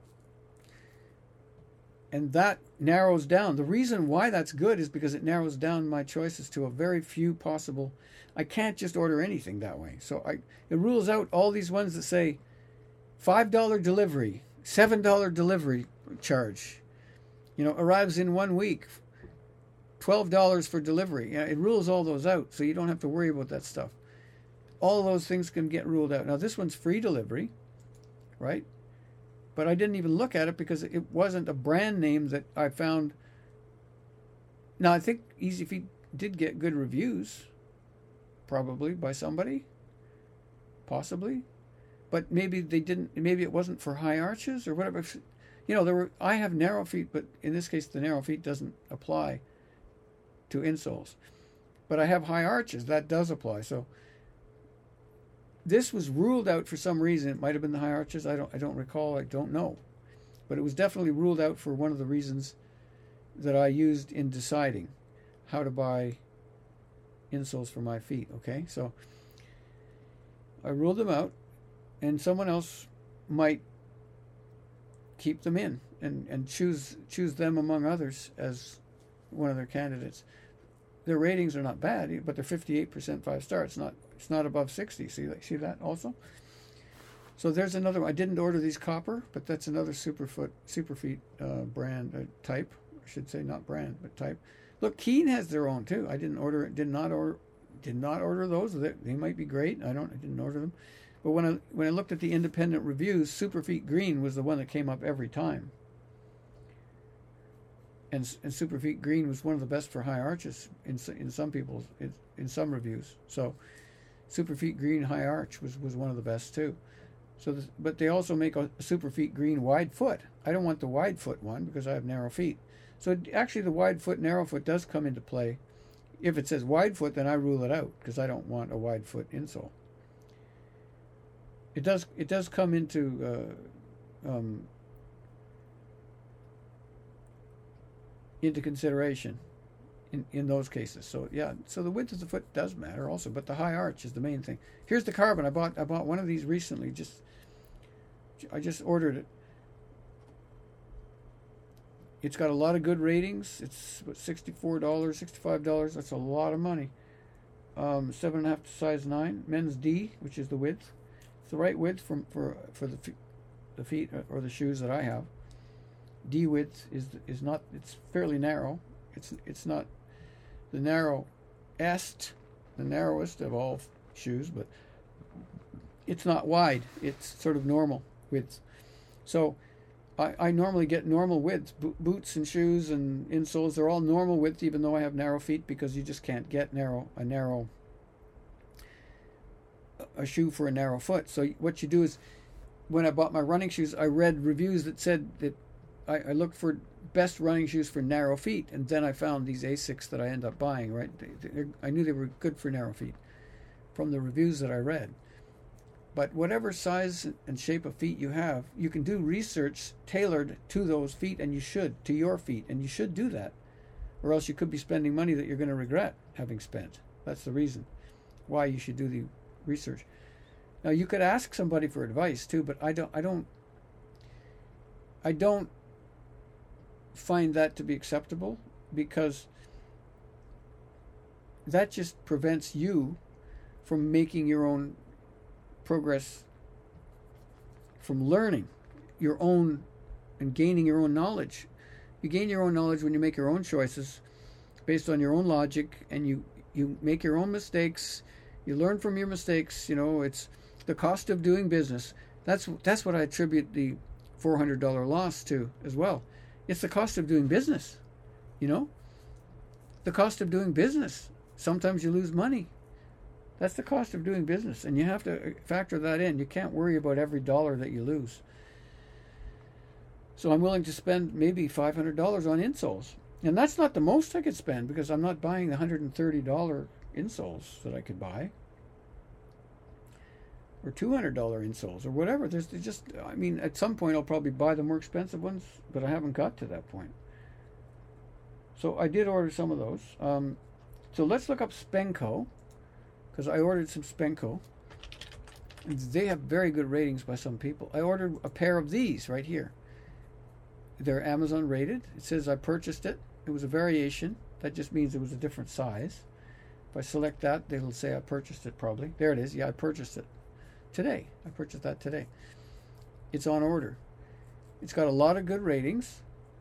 And that narrows down. The reason why that's good is because it narrows down my choices to a very few possible. I can't just order anything that way. So I it rules out all these ones that say five dollar delivery, seven dollar delivery charge, you know, arrives in one week, twelve dollars for delivery. You know, it rules all those out, so you don't have to worry about that stuff. All those things can get ruled out. Now this one's free delivery, right? But I didn't even look at it because it wasn't a brand name that I found. Now, I think Easy Feet did get good reviews, probably by somebody, possibly. But maybe they didn't, maybe it wasn't for high arches or whatever. You know, there were, I have narrow feet, but in this case, the narrow feet doesn't apply to insoles. But I have high arches, that does apply. So this was ruled out for some reason. It might have been the high arches. I don't I don't recall. I don't know. But it was definitely ruled out for one of the reasons that I used in deciding how to buy insoles for my feet. Okay? So I ruled them out, and someone else might keep them in and, and choose choose them among others as one of their candidates. Their ratings are not bad, but they're fifty-eight percent five star. It's not It's not above sixty. See that? See that also? So there's another one. I didn't order these copper, but that's another Superfoot, Superfeet uh, brand uh, type. I should say not brand, but type. Look, Keen has their own too. I didn't order. Did not order. Did not order those. They, they might be great. I don't. I didn't order them. But when I when I looked at the independent reviews, Superfeet Green was the one that came up every time. And, and Superfeet Green was one of the best for high arches in in some people's in, in some reviews. So Superfeet Green High Arch was, was one of the best too. So, the, but they also make a Superfeet Green wide foot. I don't want the wide foot one because I have narrow feet. So actually, the wide foot, narrow foot does come into play. If it says wide foot, then I rule it out because I don't want a wide foot insole. It does. It does come into uh, um, into consideration in, in those cases. So yeah, so the width of the foot does matter also, but the high arch is the main thing. Here's the carbon. I bought I bought one of these recently. Just I just ordered it. It's got a lot of good ratings. It's what, sixty-four dollars, sixty-five dollars. That's a lot of money. Um, seven and a half to size nine. Men's D, which is the width. It's the right width from for for the feet, the feet or the shoes that I have. D width is is not. It's fairly narrow. It's it's not the narrow est the narrowest of all shoes, but it's not wide. It's sort of normal width. So I, I normally get normal widths. Bo- boots and shoes and insoles, they're all normal width, even though I have narrow feet, because you just can't get narrow a narrow a shoe for a narrow foot. So what you do is, when I bought my running shoes, I read reviews that said that I, I looked for best running shoes for narrow feet, and then I found these Asics that I end up buying. Right, they, I knew they were good for narrow feet from the reviews that I read. But whatever size and shape of feet you have, you can do research tailored to those feet, and you should, to your feet, and you should do that, or else you could be spending money that you're going to regret having spent. That's the reason why you should do the research. Now, you could ask somebody for advice too, but I don't I don't I don't find that to be acceptable, because that just prevents you from making your own progress, from learning your own and gaining your own knowledge. You gain your own knowledge when you make your own choices based on your own logic, and you you make your own mistakes. You learn from your mistakes. You know, it's the cost of doing business. That's that's what I attribute the four hundred dollars loss to as well. It's the cost of doing business. You know, the cost of doing business. Sometimes you lose money. That's the cost of doing business, and you have to factor that in. You can't worry about every dollar that you lose. So I'm willing to spend maybe five hundred dollars on insoles. And that's not the most I could spend, because I'm not buying the one hundred thirty dollars insoles that I could buy, or two hundred dollars insoles, or whatever. There's just, I mean, at some point I'll probably buy the more expensive ones, but I haven't got to that point. So I did order some of those. Um, so let's look up Spenco, because I ordered some Spenco. They have very good ratings by some people. I ordered a pair of these right here. They're Amazon rated. It says I purchased it. It was a variation. That just means it was a different size. If I select that, they'll say I purchased it probably. There it is. Yeah, I purchased it today. I purchased that today. It's on order. It's got a lot of good ratings.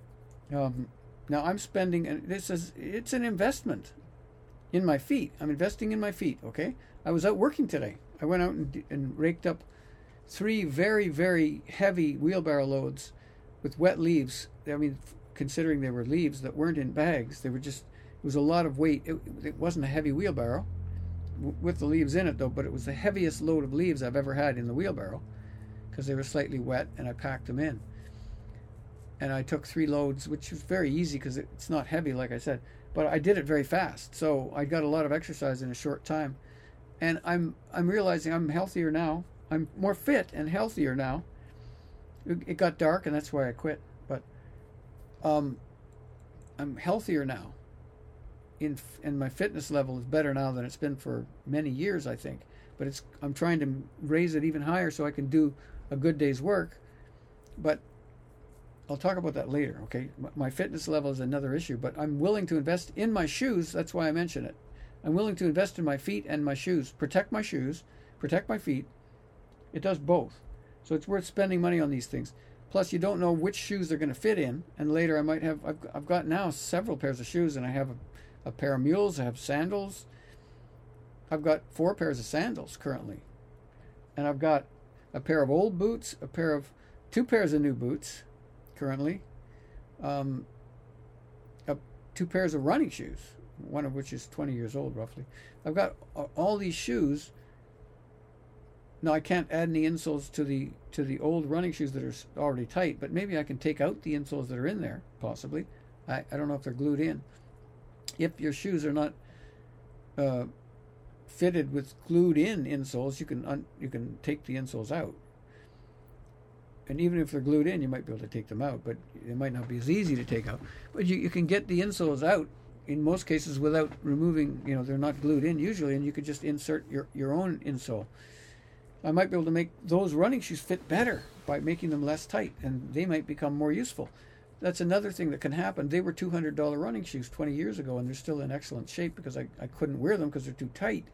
Um, now I'm spending, and this is, it's an investment in my feet. I'm investing in my feet, okay? I was out working today. I went out and, and raked up three very, very heavy wheelbarrow loads with wet leaves. I mean, considering they were leaves that weren't in bags, they were just, it was a lot of weight. It, it wasn't a heavy wheelbarrow w- with the leaves in it, though, but it was the heaviest load of leaves I've ever had in the wheelbarrow, because they were slightly wet, and I packed them in. And I took three loads, which was very easy because it, it's not heavy, like I said. But I did it very fast, so I got a lot of exercise in a short time. And I'm I'm realizing I'm healthier now. I'm more fit and healthier now. It, it got dark, and that's why I quit. But um, I'm healthier now. In and my fitness level is better now than it's been for many years, I think. But it's I'm trying to raise it even higher so I can do a good day's work. But I'll talk about that later, okay? My fitness level is another issue, but I'm willing to invest in my shoes. That's why I mention it. I'm willing to invest in my feet and my shoes. Protect my shoes, protect my feet. It does both. So it's worth spending money on these things. Plus, you don't know which shoes they're going to fit in, and later I might have, I've, I've got now several pairs of shoes, and I have a, a pair of mules, I have sandals. I've got four pairs of sandals currently. And I've got a pair of old boots, a pair of, two pairs of new boots, currently, um, uh, two pairs of running shoes, one of which is twenty years old roughly. I've got all these shoes. Now I can't add any insoles to the to the old running shoes that are already tight, but maybe I can take out the insoles that are in there, possibly. I, I don't know if they're glued in. If your shoes are not uh, fitted with glued in insoles, you can un, you can take the insoles out. And even if they're glued in, you might be able to take them out, but it might not be as easy to take out. But you, you can get the insoles out in most cases without removing, you know, they're not glued in usually, and you could just insert your, your own insole. I might be able to make those running shoes fit better by making them less tight, and they might become more useful. That's another thing that can happen. They were two hundred dollars running shoes twenty years ago, and they're still in excellent shape because I, I couldn't wear them because they're too tight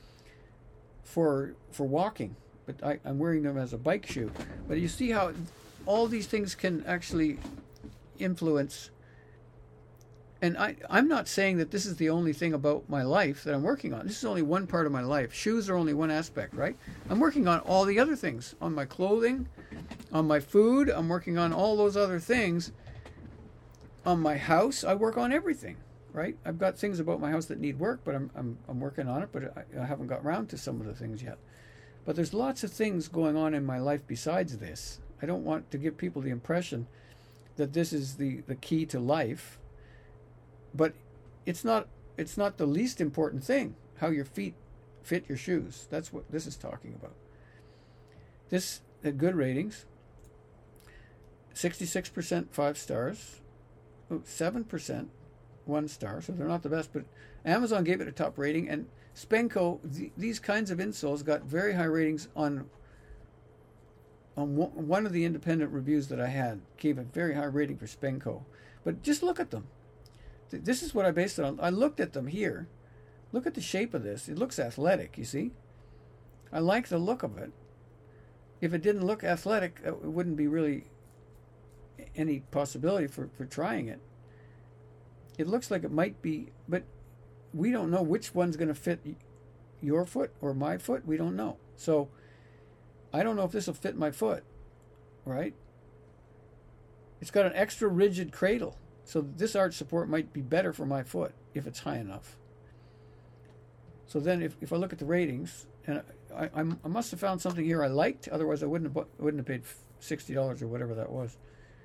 for for walking. But I, I'm wearing them as a bike shoe. But you see how all these things can actually influence And I, I'm not saying that this is the only thing about my life that I'm working on. This is only one part of my life. Shoes are only one aspect, right? I'm working on all the other things, on my clothing, on my food. I'm working on all those other things. On my house, I work on everything, right? I've got things about my house that need work, but I'm I'm, I'm working on it, but I, I haven't got around to some of the things yet. But there's lots of things going on in my life besides this. I don't want to give people the impression that this is the, the key to life. But it's not it's not the least important thing, how your feet fit your shoes. That's what this is talking about. This had good ratings. sixty-six percent five stars. seven percent one star, so they're not the best, but Amazon gave it a top rating, and Spenco, th- these kinds of insoles got very high ratings on on one of the independent reviews that I had, gave a very high rating for Spenco. But just look at them. This is what I based it on. I looked at them here. Look at the shape of this. It looks athletic, you see? I like the look of it. If it didn't look athletic, it wouldn't be really any possibility for, for trying it. It looks like it might be, but we don't know which one's going to fit your foot or my foot. We don't know. So I don't know if this will fit my foot, right? It's got an extra rigid cradle. So this arch support might be better for my foot if it's high enough. So then if, if I look at the ratings, and I, I, I must have found something here I liked, otherwise I wouldn't have, wouldn't have paid sixty dollars or whatever that was.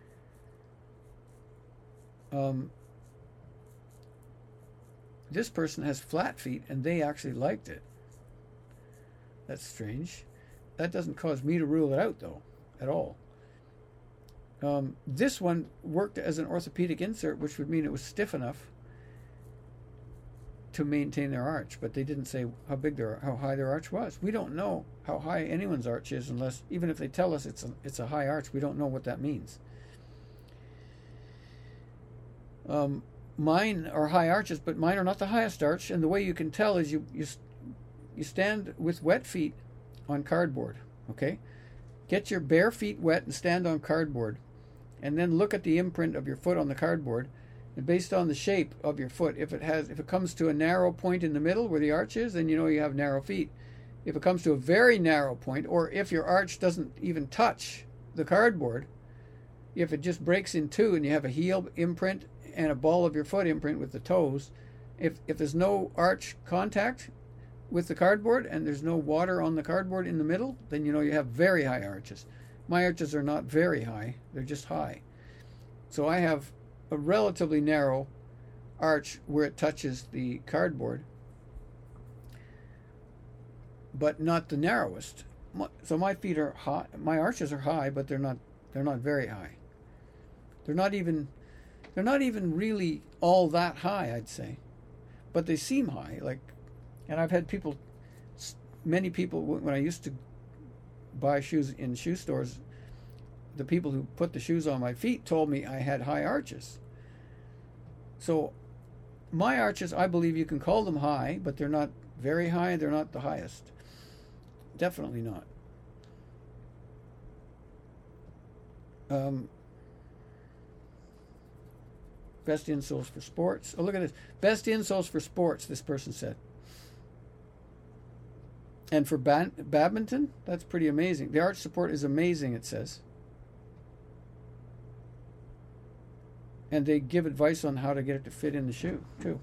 Um, this person has flat feet and they actually liked it. That's strange. That doesn't cause me to rule it out though, at all. Um, this one worked as an orthopedic insert, which would mean it was stiff enough to maintain their arch, but they didn't say how big their, how high their arch was. We don't know how high anyone's arch is unless, even if they tell us it's a, it's a high arch, we don't know what that means. Um, mine are high arches, but mine are not the highest arch, and the way you can tell is you you you stand with wet feet on cardboard, okay? Get your bare feet wet and stand on cardboard, and then look at the imprint of your foot on the cardboard, and based on the shape of your foot, if it has if it comes to a narrow point in the middle where the arch is, then you know you have narrow feet. If it comes to a very narrow point, or if your arch doesn't even touch the cardboard, if it just breaks in two and you have a heel imprint and a ball of your foot imprint with the toes, if if there's no arch contact with the cardboard and there's no water on the cardboard in the middle, then you know you have very high arches. My arches are not very high, they're just high. So I have a relatively narrow arch where it touches the cardboard, but not the narrowest. So my feet are high, my arches are high, but they're not they're not very high. They're not even they're not even really all that high, I'd say. But they seem high, like, and I've had people, many people, when I used to buy shoes in shoe stores, the people who put the shoes on my feet told me I had high arches. So my arches, I believe you can call them high, but they're not very high, they're not the highest. Definitely not. Um, best insoles for sports. Oh, look at this. Best insoles for sports, this person said. And for ban- badminton, that's pretty amazing. The arch support is amazing, it says. And they give advice on how to get it to fit in the shoe, too.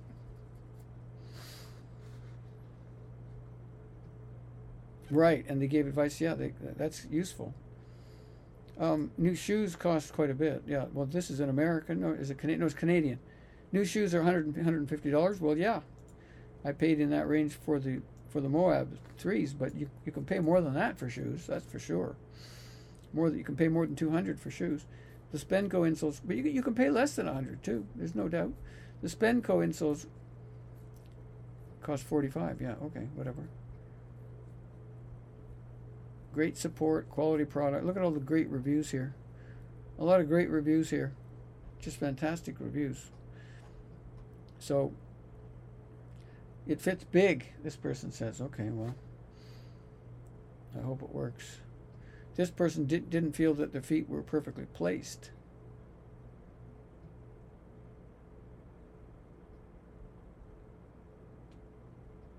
Right, and they gave advice, yeah, they, that's useful. Um, new shoes cost quite a bit. Yeah, well, this is an American, no, is it Canadian? No, it's Canadian. New shoes are one hundred dollars, one hundred fifty dollars. Well, yeah, I paid in that range for the for the Moab threes, but you you can pay more than that for shoes. That's for sure. More than you can pay more than two hundred for shoes. The Spenco insoles, but you you can pay less than a hundred too. There's no doubt. The Spenco insoles cost forty-five. Yeah, okay, whatever. Great support, quality product. Look at all the great reviews here. A lot of great reviews here. Just fantastic reviews. So, it fits big, this person says. Okay, well, I hope it works. This person did, didn't feel that their feet were perfectly placed.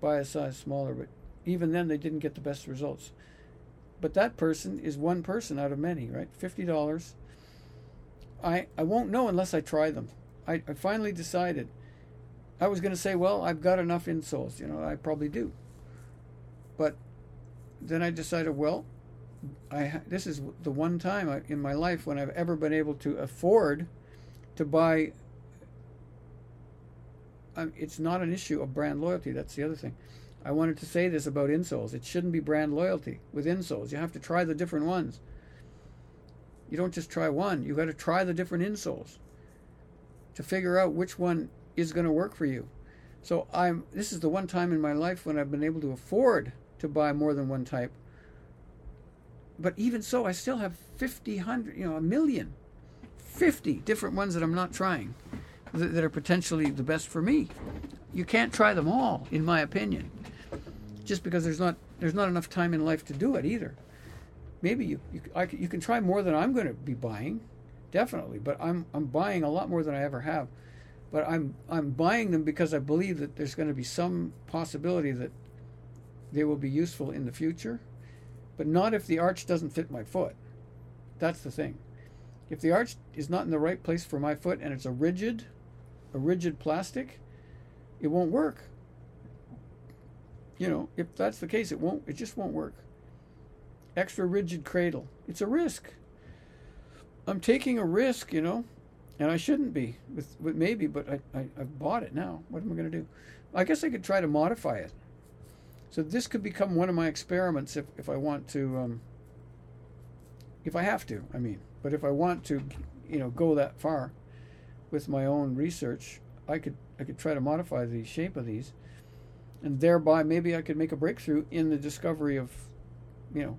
buy a size smaller, but even then they didn't get the best results. But that person is one person out of many, right? fifty dollars. I, I won't know unless I try them. I, I finally decided. I was going to say, well, I've got enough insoles. You know, I probably do. But then I decided, well, I this is the one time I, in my life when I've ever been able to afford to buy. Um, it's not an issue of brand loyalty. That's the other thing. I wanted to say this about insoles. It shouldn't be brand loyalty with insoles. You have to try the different ones. You don't just try one. You got to try the different insoles to figure out which one is going to work for you. So I'm. This is the one time in my life when I've been able to afford to buy more than one type. But even so, I still have fifty, one hundred, you know, a million, fifty different ones that I'm not trying, that, that are potentially the best for me. You can't try them all, in my opinion, just because there's not there's not enough time in life to do it either. Maybe you you, I, you can try more than I'm going to be buying, definitely. But I'm I'm buying a lot more than I ever have. But I'm I'm buying them because I believe that there's going to be some possibility that they will be useful in the future. But not if the arch doesn't fit my foot. That's the thing. If the arch is not in the right place for my foot and it's a rigid, a rigid plastic, it won't work. You know, if that's the case, it won't. It just won't work. Extra rigid cradle. It's a risk. I'm taking a risk, you know, and I shouldn't be. With, with maybe, but I, I I've bought it now. What am I going to do? I guess I could try to modify it. So this could become one of my experiments if, if I want to, um, if I have to, I mean. But if I want to, you know, go that far with my own research, I could I could try to modify the shape of these, and thereby maybe I could make a breakthrough in the discovery of, you know,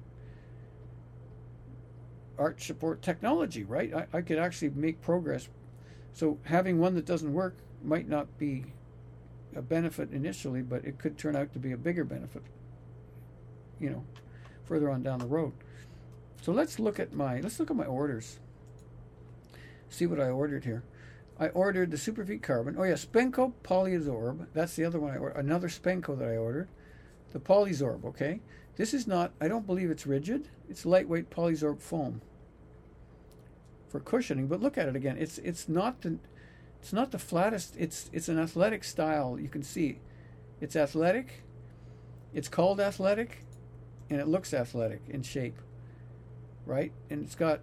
arch support technology, right? I, I could actually make progress. So having one that doesn't work might not be a benefit initially, but it could turn out to be a bigger benefit, you know, further on down the road. So let's look at my let's look at my orders. See what I ordered here. I ordered the Superfeet Carbon. Oh yeah, Spenco Polysorb. That's the other one I ordered. Another Spenco that I ordered. The Polysorb. Okay, this is not. I don't believe it's rigid. It's lightweight Polysorb foam for cushioning. But look at it again. It's it's not the It's not the flattest. It's it's an athletic style. You can see, it's athletic. It's called athletic, and it looks athletic in shape, right? And it's got,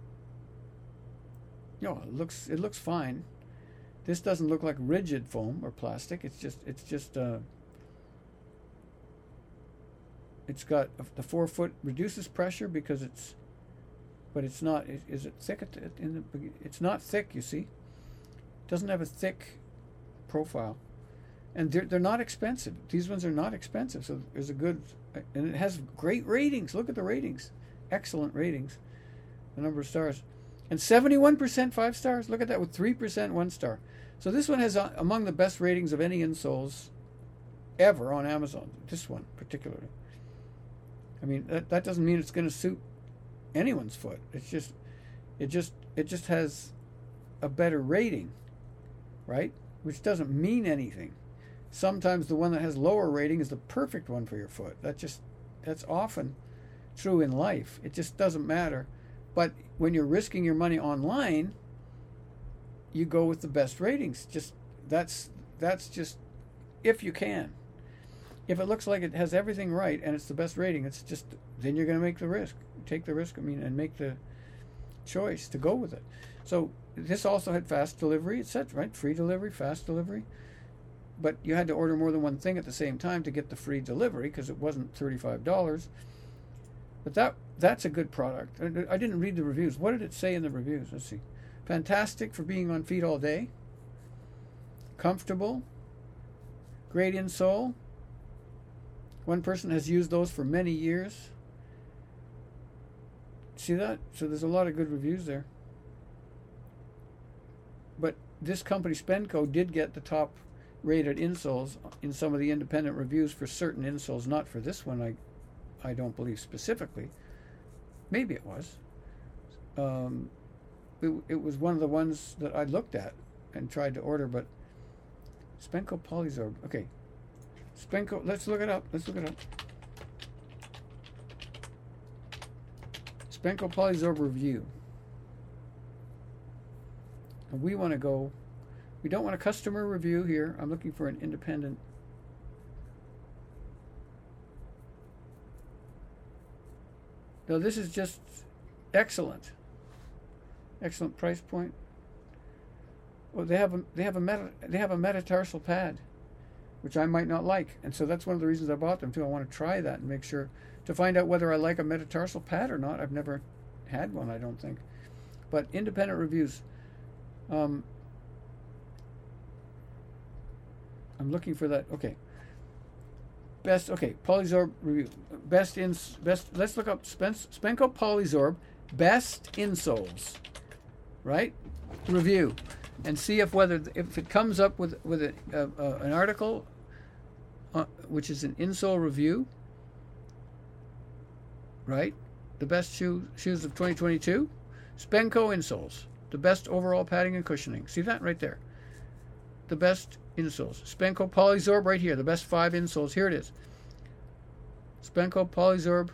you know, it looks it looks fine. This doesn't look like rigid foam or plastic. It's just it's just uh. It's got the forefoot reduces pressure because it's, but it's not. Is it thick at the, in the? It's not thick. You see. Doesn't have a thick profile, and they're they're not expensive. These ones are not expensive, so there's a good, and it has great ratings. Look at the ratings, excellent ratings, the number of stars, and seventy-one percent five stars. Look at that with three percent one star. So this one has uh, among the best ratings of any insoles ever on Amazon. This one particularly. I mean that that doesn't mean it's going to suit anyone's foot. It's just, it just it just has a better rating. Right? Which doesn't mean anything. Sometimes the one that has lower rating is the perfect one for your foot. That just that's often true in life. It just doesn't matter. But when you're risking your money online, you go with the best ratings. Just that's that's just if you can. If it looks like it has everything right and it's the best rating, it's just then you're going to make the risk. Take the risk, I mean, and make the choice to go with it. So this also had fast delivery, et cetera, right? Free delivery, fast delivery. But you had to order more than one thing at the same time to get the free delivery because it wasn't thirty-five dollars. But that that's a good product. I, I didn't read the reviews. What did it say in the reviews? Let's see. Fantastic for being on feet all day. Comfortable. Great insole. One person has used those for many years. See that? So there's a lot of good reviews there. But this company, Spenco, did get the top rated insoles in some of the independent reviews for certain insoles, not for this one, I I don't believe specifically. Maybe it was. Um, it, it was one of the ones that I looked at and tried to order, but Spenco Polysorb. Okay. Spenco, let's look it up. Let's look it up. Spenco Polysorb review. And we want to go, we don't want a customer review here. I'm looking for an independent. No, this is just excellent. Excellent price point. Well, they have a they have a meta they have a metatarsal pad, which I might not like, and so that's one of the reasons I bought them too. I want to try that and make sure to find out whether I like a metatarsal pad or not. I've never had one, I don't think. But independent reviews. Um, I'm looking for that. Okay. Best. Okay. Polysorb review. Best in best. Let's look up Spence, Spenco Polysorb best insoles. Right. Review, and see if whether if it comes up with with a, uh, uh, an article, uh, which is an insole review. Right. The best shoe shoes of twenty twenty-two. Spenco insoles. The best overall padding and cushioning. See that right there. The best insoles. Spenco Polysorb right here. The best five insoles. Here it is. Spenco Polysorb.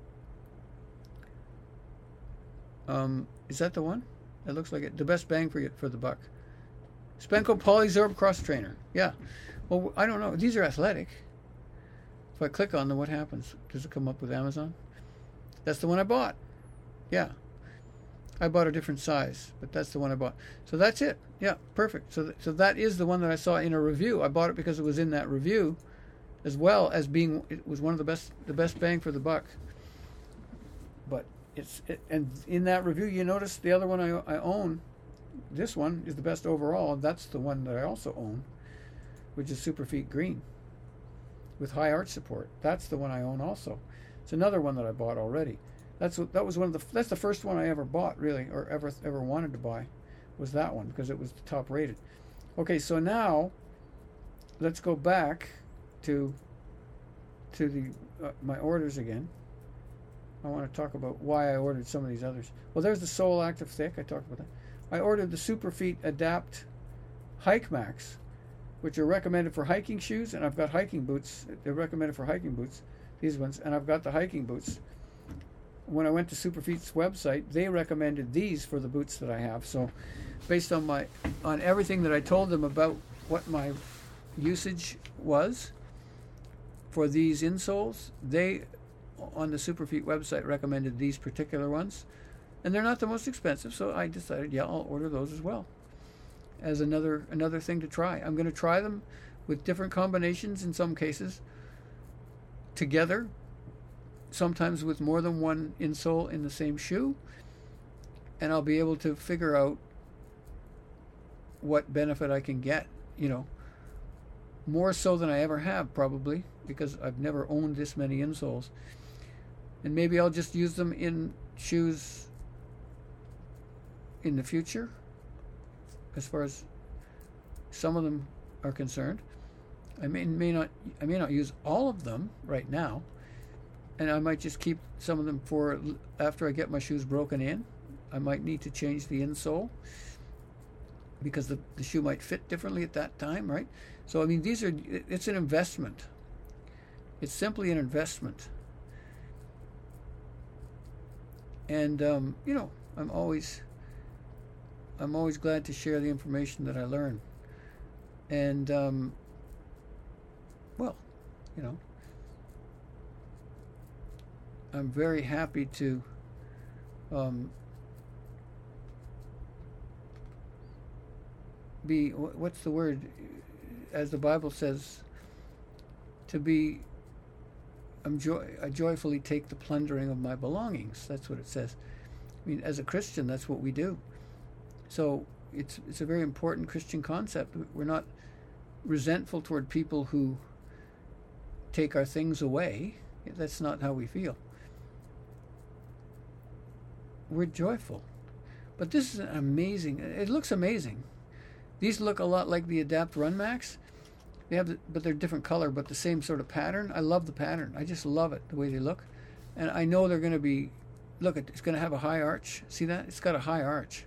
Um, is that the one? That looks like it. The best bang for it for the buck. Spenco Polysorb cross trainer. Yeah. Well, I don't know. These are athletic. If I click on them, what happens? Does it come up with Amazon? That's the one I bought. Yeah. I bought a different size, but that's the one I bought. So that's it. Yeah, perfect. So, th- so that is the one that I saw in a review. I bought it because it was in that review, as well as being it was one of the best the best bang for the buck. But it's it, and in that review, you notice the other one I, I own. This one is the best overall. That's the one that I also own, which is Superfeet Green with high arch support. That's the one I own also. It's another one that I bought already. That's what, that was one of the that's the first one I ever bought, really, or ever ever wanted to buy, was that one, because it was the top rated. Okay, so now let's go back to to the uh, my orders again. I want to talk about why I ordered some of these others. Well, there's the Sole Active Thick. I talked about that. I ordered the Superfeet Adapt Hike Max, which are recommended for hiking shoes, and I've got hiking boots. They're recommended for hiking boots, these ones, and I've got the hiking boots. When I went to Superfeet's website, they recommended these for the boots that I have. So based on my on everything that I told them about what my usage was for these insoles, they on the Superfeet website recommended these particular ones. And they're not the most expensive, so I decided, yeah, I'll order those as well as another another thing to try. I'm going to try them with different combinations in some cases together, sometimes with more than one insole in the same shoe, and I'll be able to figure out what benefit I can get, you know, more so than I ever have probably, because I've never owned this many insoles. And maybe I'll just use them in shoes in the future, as far as some of them are concerned. I may, may not I may not use all of them right now, and I might just keep some of them for after I get my shoes broken in. I might need to change the insole because the, the shoe might fit differently at that time, right? So I mean, these are it's an investment. It's simply an investment. And um, you know, I'm always I'm always glad to share the information that I learn. And um, well, you know, I'm very happy to um, be, what's the word, as the Bible says, to be, I'm joy, I joyfully take the plundering of my belongings. That's what it says. I mean, as a Christian, that's what we do. So it's it's a very important Christian concept. We're not resentful toward people who take our things away. That's not how we feel. We're joyful. But this is an amazing, it looks amazing. These look a lot like the Adapt Run Max. They have, the, but they're different color, but the same sort of pattern. I love the pattern. I just love it, the way they look. And I know they're going to be, look, it's going to have a high arch. See that? It's got a high arch.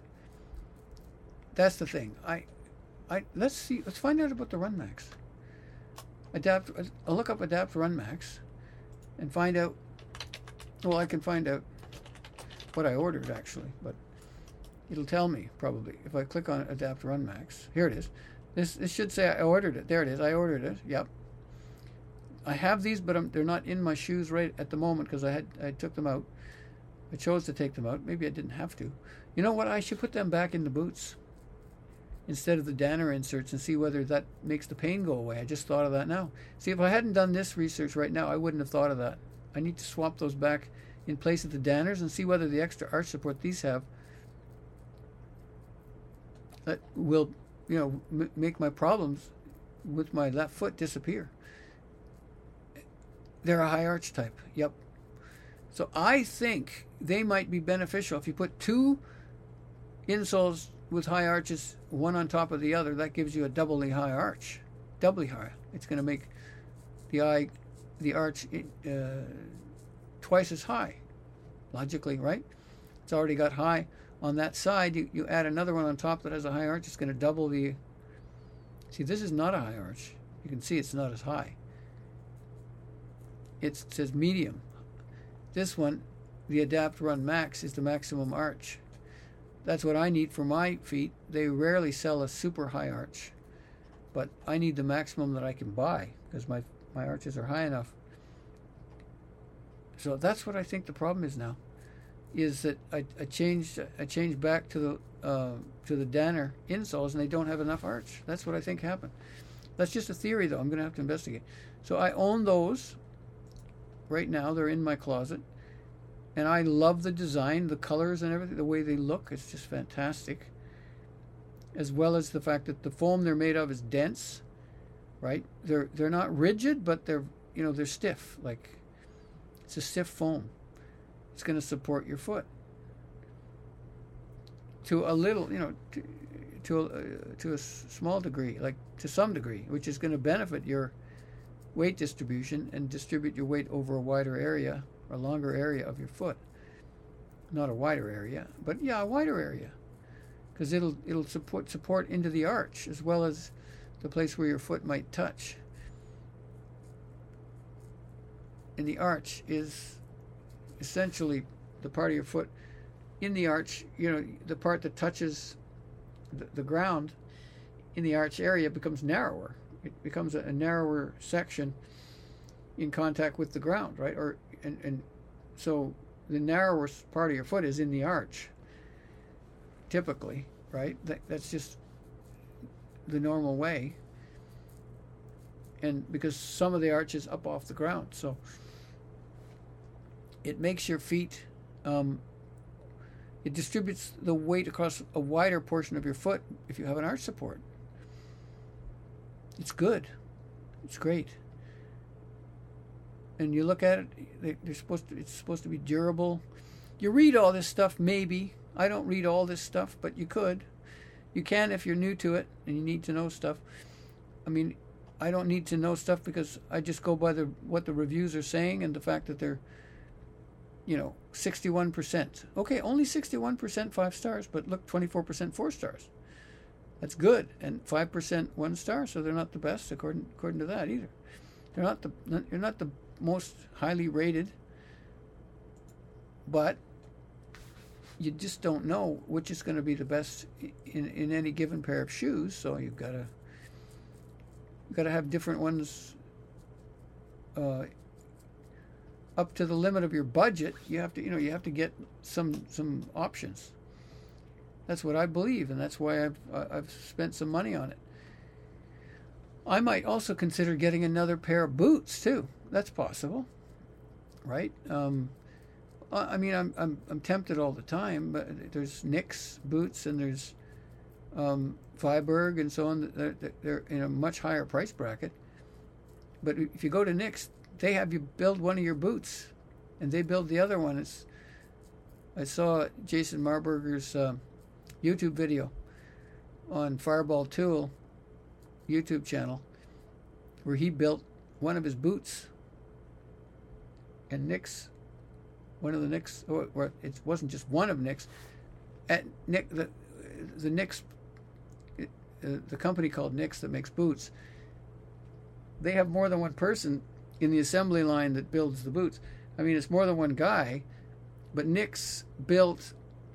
That's the thing. I, I let's see. Let's find out about the Run Max. Adapt. I'll look up Adapt Run Max, and find out. Well, I can find out what I ordered actually, but it'll tell me probably if I click on Adapt Run Max. Here it is. This this should say I ordered it. There it is. I ordered it. Yep. I have these, but I'm, they're not in my shoes right at the moment because I had I took them out. I chose to take them out. Maybe I didn't have to. You know what? I should put them back in the boots instead of the Danner inserts and see whether that makes the pain go away. I just thought of that now. See, if I hadn't done this research right now, I wouldn't have thought of that. I need to swap those back in place of the Danners and see whether the extra arch support these have that will, you know, m- make my problems with my left foot disappear. They're a high arch type. Yep. So I think they might be beneficial if you put two insoles with high arches, one on top of the other. That gives you a doubly high arch, doubly high. It's going to make the eye, the arch, uh, twice as high. Logically, right? It's already got high on that side. You you add another one on top that has a high arch. It's going to double the. See, this is not a high arch. You can see it's not as high. It says medium. This one, the Adapt Run Max, is the maximum arch. That's what I need for my feet. They rarely sell a super high arch, but I need the maximum that I can buy because my my arches are high enough. So that's what I think the problem is now, is that I, I changed I changed back to the uh, to the Danner insoles and they don't have enough arch. That's what I think happened. That's just a theory though. I'm going to have to investigate. So I own those. Right now, they're in my closet, and I love the design, the colors, and everything. The way they look, it's just fantastic. As well as the fact that the foam they're made of is dense, right? They're they're not rigid, but they're you know they're stiff. Like it's a stiff foam. It's going to support your foot to a little, you know, to to a, to a small degree, like to some degree, which is going to benefit your weight distribution and distribute your weight over a wider area, a longer area of your foot. Not a wider area, but yeah, a wider area, because it'll it'll support support into the arch as well as the place where your foot might touch. And the arch is essentially the part of your foot in the arch, you know, the part that touches the, the ground in the arch area becomes narrower. It becomes a, a narrower section in contact with the ground, right? Or and, and so the narrowest part of your foot is in the arch, typically, right? That, that's just the normal way. And because some of the arch is up off the ground, so it makes your feet, um, it distributes the weight across a wider portion of your foot if you have an arch support. It's good. It's great. And you look at it, they, they're supposed to, it's supposed to be durable. You read all this stuff, maybe. I don't read all this stuff, but you could. You can if you're new to it and you need to know stuff. I mean, I don't need to know stuff because I just go by the what the reviews are saying and the fact that they're, you know, sixty-one percent. Okay, only sixty-one percent five stars, but look, twenty-four percent four stars. That's good, and five percent one star, so they're not the best according according to that either. They're not the you're not the most highly rated, but you just don't know which is going to be the best in, in any given pair of shoes. So you've got to you've got to have different ones uh, up to the limit of your budget. You have to you know you have to get some some options. That's what I believe, and that's why I've I've spent some money on it. I might also consider getting another pair of boots too. That's possible, right? Um, I mean, I'm I'm I'm tempted all the time, but there's Nix boots and there's um, Viberg and so on. They're, they're in a much higher price bracket. But if you go to Nix, they have you build one of your boots, and they build the other one. It's I saw Jason Marburger's Uh, YouTube video on Fireball Tool YouTube channel where he built one of his boots, and Nix, one of the Nix, or, or it wasn't just one of Nix, at Nick the the Nix, uh, the company called Nix that makes boots they have more than one person in the assembly line that builds the boots. I mean, it's more than one guy, but Nick's built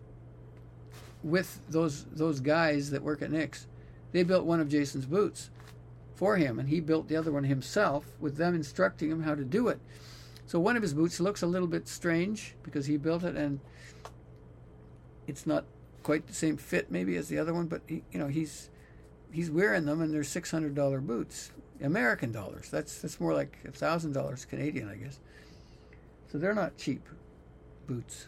with those those guys that work at Nick's. They built one of Jason's boots for him, and he built the other one himself with them instructing him how to do it. So one of his boots looks a little bit strange because he built it, and it's not quite the same fit maybe as the other one, but he, you know, he's he's wearing them, and they're six hundred dollar boots, American dollars. That's that's more like a thousand dollars Canadian, I guess. So they're not cheap boots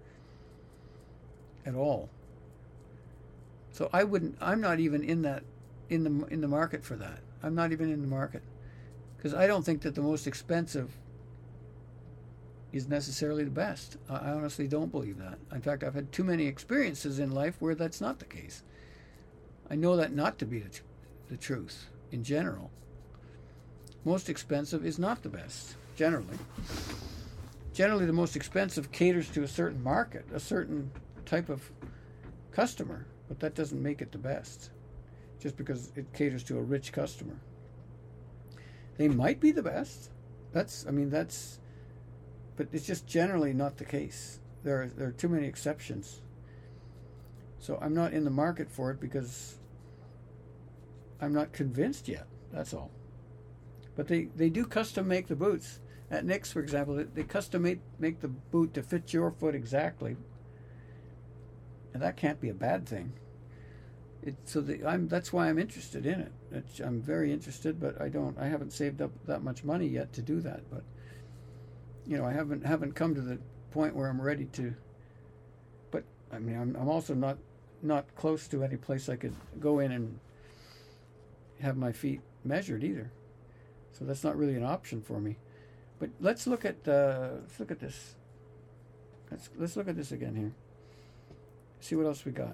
at all. So I wouldn't. I'm not even in that in the in the market for that. I'm not even in the market because I don't think that the most expensive is necessarily the best. I honestly don't believe that. In fact, I've had too many experiences in life where that's not the case. I know that not to be the, tr- the truth in general. Most expensive is not the best, generally. Generally, the most expensive caters to a certain market, a certain type of customer, but that doesn't make it the best, just because it caters to a rich customer. They might be the best. That's, I mean, that's, but it's just generally not the case. There are, there are too many exceptions. So I'm not in the market for it because I'm not convinced yet. That's all. But they, they do custom make the boots. At Nick's, for example, they, they custom make, make the boot to fit your foot exactly. And that can't be a bad thing. It, so the, I'm, that's why I'm interested in it. It's, I'm very interested, but I don't. I haven't saved up that much money yet to do that. But you know, I haven't haven't come to the point where I'm ready to. But I mean, I'm, I'm also not not close to any place I could go in and have my feet measured either. So that's not really an option for me. But let's look at uh, let's look at this. Let's let's look at this again here. See what else we got.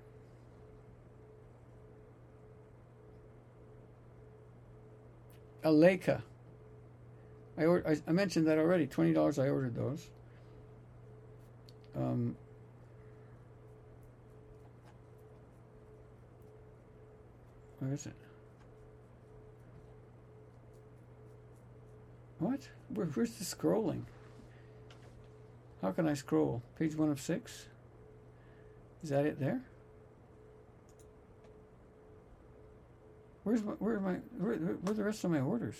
A Leica. I, or, I I mentioned that already. Twenty dollars. I ordered those. Um, where is it? What? Where, where's the scrolling? How can I scroll? Page one of six. Is that it there? Where's my, where are my, where, where are the rest of my orders?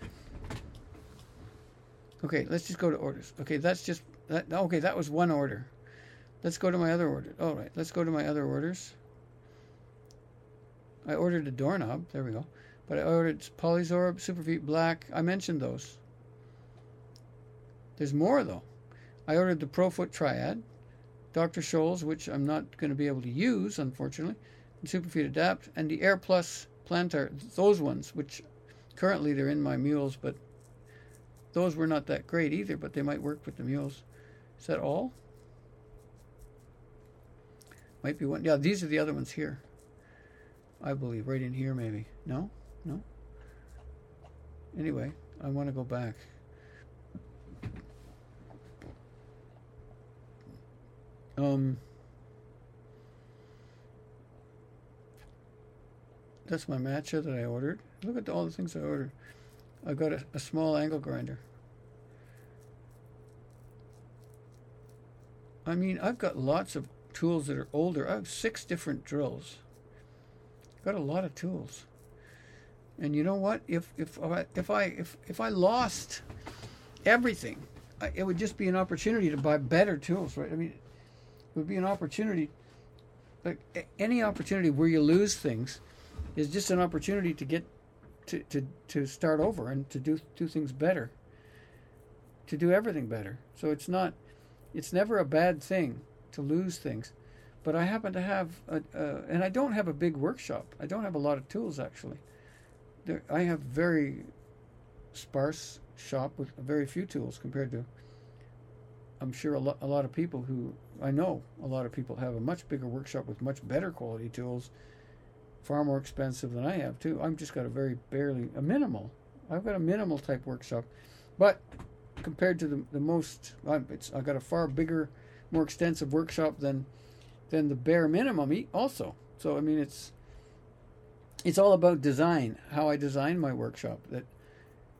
Okay, let's just go to orders. Okay, that's just, that. Okay, that was one order. Let's go to my other order. All right, let's go to my other orders. I ordered a doorknob. There we go. But I ordered Polysorb, Superfeet Black. I mentioned those. There's more, though. I ordered the ProFoot Triad, Doctor Scholl's, which I'm not going to be able to use, unfortunately, and Superfeet Adapt, and the Air Plus Plantar, those ones, which currently they're in my mules, but those were not that great either, but they might work with the mules. Is that all? Might be one. Yeah, these are the other ones here. I believe, right in here maybe. No? No? Anyway, I want to go back. Um, that's my matcha that I ordered. Look at all the things I ordered. I got a, a small angle grinder. I mean, I've got lots of tools that are older. I have six different drills. Got a lot of tools. And you know what? If if I if I if, if I lost everything, I, it would just be an opportunity to buy better tools, right? I mean, it would be an opportunity, like any opportunity where you lose things is just an opportunity to get to, to, to start over and to do do things better, to do everything better. So it's not, it's never a bad thing to lose things. But I happen to have, a, uh, and I don't have a big workshop. I don't have a lot of tools, actually. There, I have very sparse shop with very few tools compared to, I'm sure, a, lo- a lot of people who, I know a lot of people have a much bigger workshop with much better quality tools, far more expensive than I have, too. I've just got a very barely, a minimal. I've got a minimal type workshop. But compared to the, the most, I've, it's, I've got a far bigger, more extensive workshop than than the bare minimum also. So I mean, it's it's all about design, how I design my workshop. That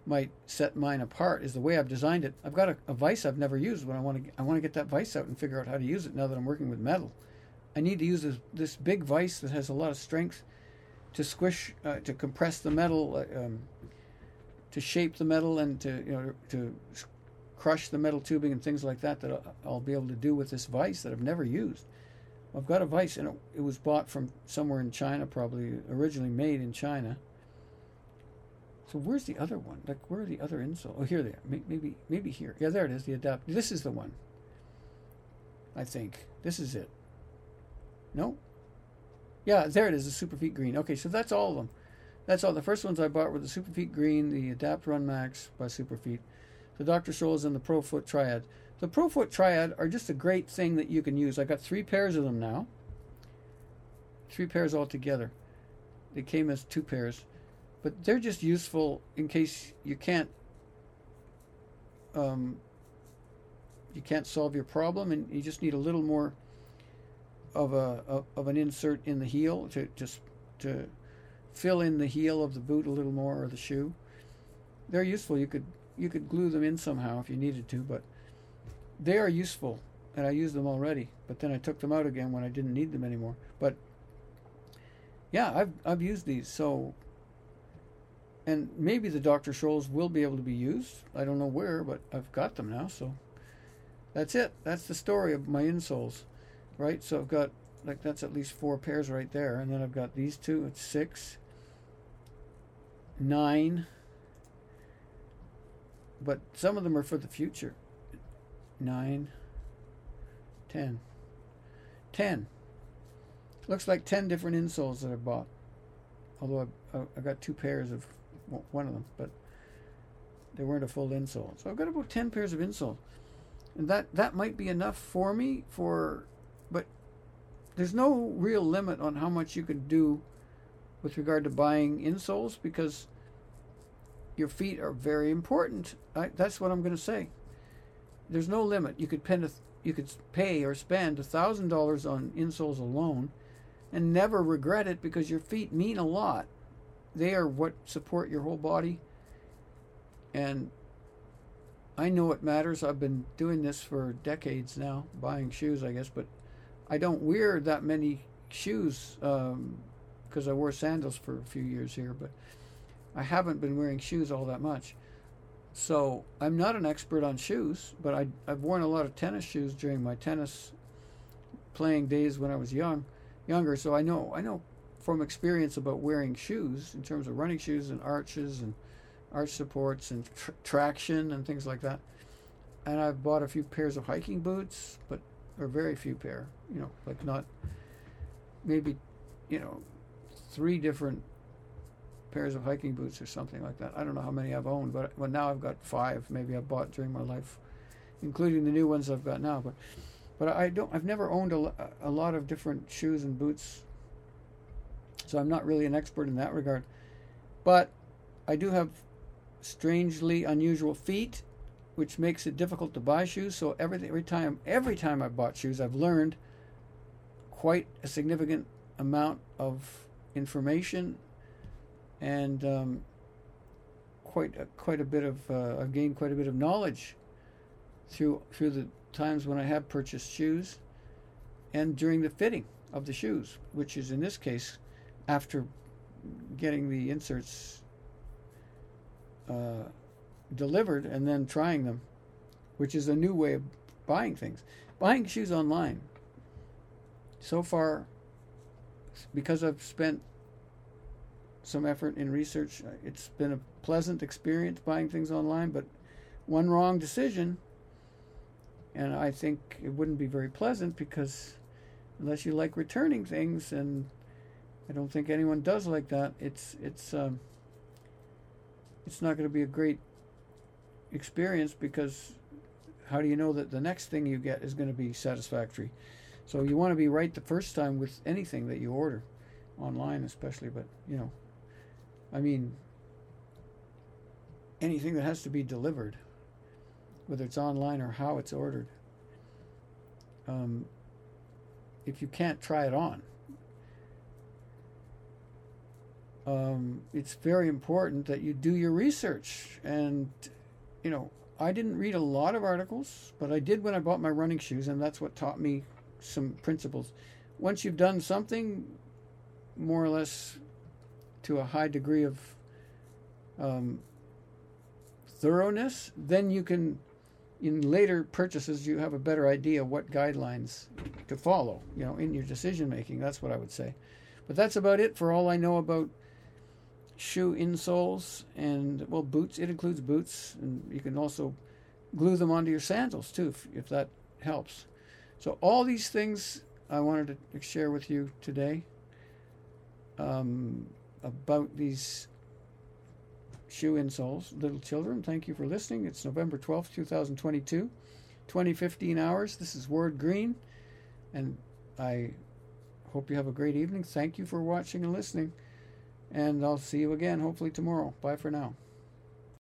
might set mine apart is the way I've designed it. I've got a, a vise I've never used. When I want to, I want to get that vise out and figure out how to use it now that I'm working with metal. I need to use this, this big vise that has a lot of strength to squish, uh, to compress the metal, uh, um, to shape the metal, and to you know to crush the metal tubing and things like that. That I'll, I'll be able to do with this vise that I've never used. I've got a vise, and it, it was bought from somewhere in China, probably originally made in China. So where's the other one? Like, where are the other insoles? Oh, here they are. Maybe, maybe here. Yeah, there it is. The adapt. This is the one. I think this is it. No. Yeah, there it is. The Superfeet Green. Okay, so that's all of them. That's all. The first ones I bought were the Superfeet Green, the Adapt Run Max by Superfeet, the Doctor Scholl's, and the ProFoot Triad. The ProFoot Triad are just a great thing that you can use. I got three pairs of them now. Three pairs altogether. They came as two pairs. But they're just useful in case you can't um, you can't solve your problem, and you just need a little more of a of an insert in the heel to just to fill in the heel of the boot a little more, or the shoe. They're useful. You could you could glue them in somehow if you needed to, but they are useful, and I use them already. But then I took them out again when I didn't need them anymore. But yeah, I've I've used these. So. And maybe the Doctor Scholl's will be able to be used. I don't know where, but I've got them now. So that's it. That's the story of my insoles, right? So I've got, like, that's at least four pairs right there. And then I've got these two. It's six, nine. But some of them are for the future. Nine, ten. Ten. Looks like ten different insoles that I bought. Although I, I got two pairs of one of them, but they weren't a full insole. So I've got about ten pairs of insoles, and that that might be enough for me. For, but there's no real limit on how much you can do with regard to buying insoles, because your feet are very important. I, that's what I'm going to say. There's no limit. You could pen a, you could pay or spend a thousand dollars on insoles alone, and never regret it, because your feet mean a lot. They are what support your whole body. And I know it matters. I've been doing this for decades now, buying shoes, I guess, but I don't wear that many shoes um, because I wore sandals for a few years here, but I haven't been wearing shoes all that much. So I'm not an expert on shoes, but I, I've worn a lot of tennis shoes during my tennis playing days when I was young. younger, so I know I know from experience about wearing shoes in terms of running shoes and arches and arch supports and tr- traction and things like that. And I've bought a few pairs of hiking boots, but or very few pair, you know, like not maybe, you know, three different pairs of hiking boots or something like that. I don't know how many I've owned, but well, now I've got five. Maybe I've bought during my life, including the new ones I've got now. But but I don't. I've never owned a, a lot of different shoes and boots, so I'm not really an expert in that regard. But I do have strangely unusual feet, which makes it difficult to buy shoes. So every every time every time I've bought shoes, I've learned quite a significant amount of information, and um, quite a, quite a bit of uh, I've gained quite a bit of knowledge through through the times when I have purchased shoes, and during the fitting of the shoes, which is in this case after getting the inserts uh, delivered and then trying them, which is a new way of buying things. Buying shoes online, so far, because I've spent some effort in research, it's been a pleasant experience buying things online, but one wrong decision, and I think it wouldn't be very pleasant, because unless you like returning things, and I don't think anyone does like that, it's it's um, it's not going to be a great experience, because how do you know that the next thing you get is going to be satisfactory? So you want to be right the first time with anything that you order online, especially. But you know, I mean, anything that has to be delivered, whether it's online or how it's ordered, um, if you can't try it on, um, it's very important that you do your research. And, you know, I didn't read a lot of articles, but I did when I bought my running shoes, and that's what taught me some principles. Once you've done something more or less to a high degree of um, thoroughness, then you can, in later purchases, you have a better idea what guidelines to follow, you know, in your decision making. That's what I would say. But that's about it for all I know about shoe insoles and, well, boots. It includes boots, and you can also glue them onto your sandals too, if, if that helps. So all these things I wanted to share with you today um, about these shoe insoles. Little children, thank you for listening. It's November twelfth, twenty twenty-two, twenty fifteen hours. This is Ward Green, and I hope you have a great evening. Thank you for watching and listening, and I'll see you again hopefully tomorrow. Bye for now.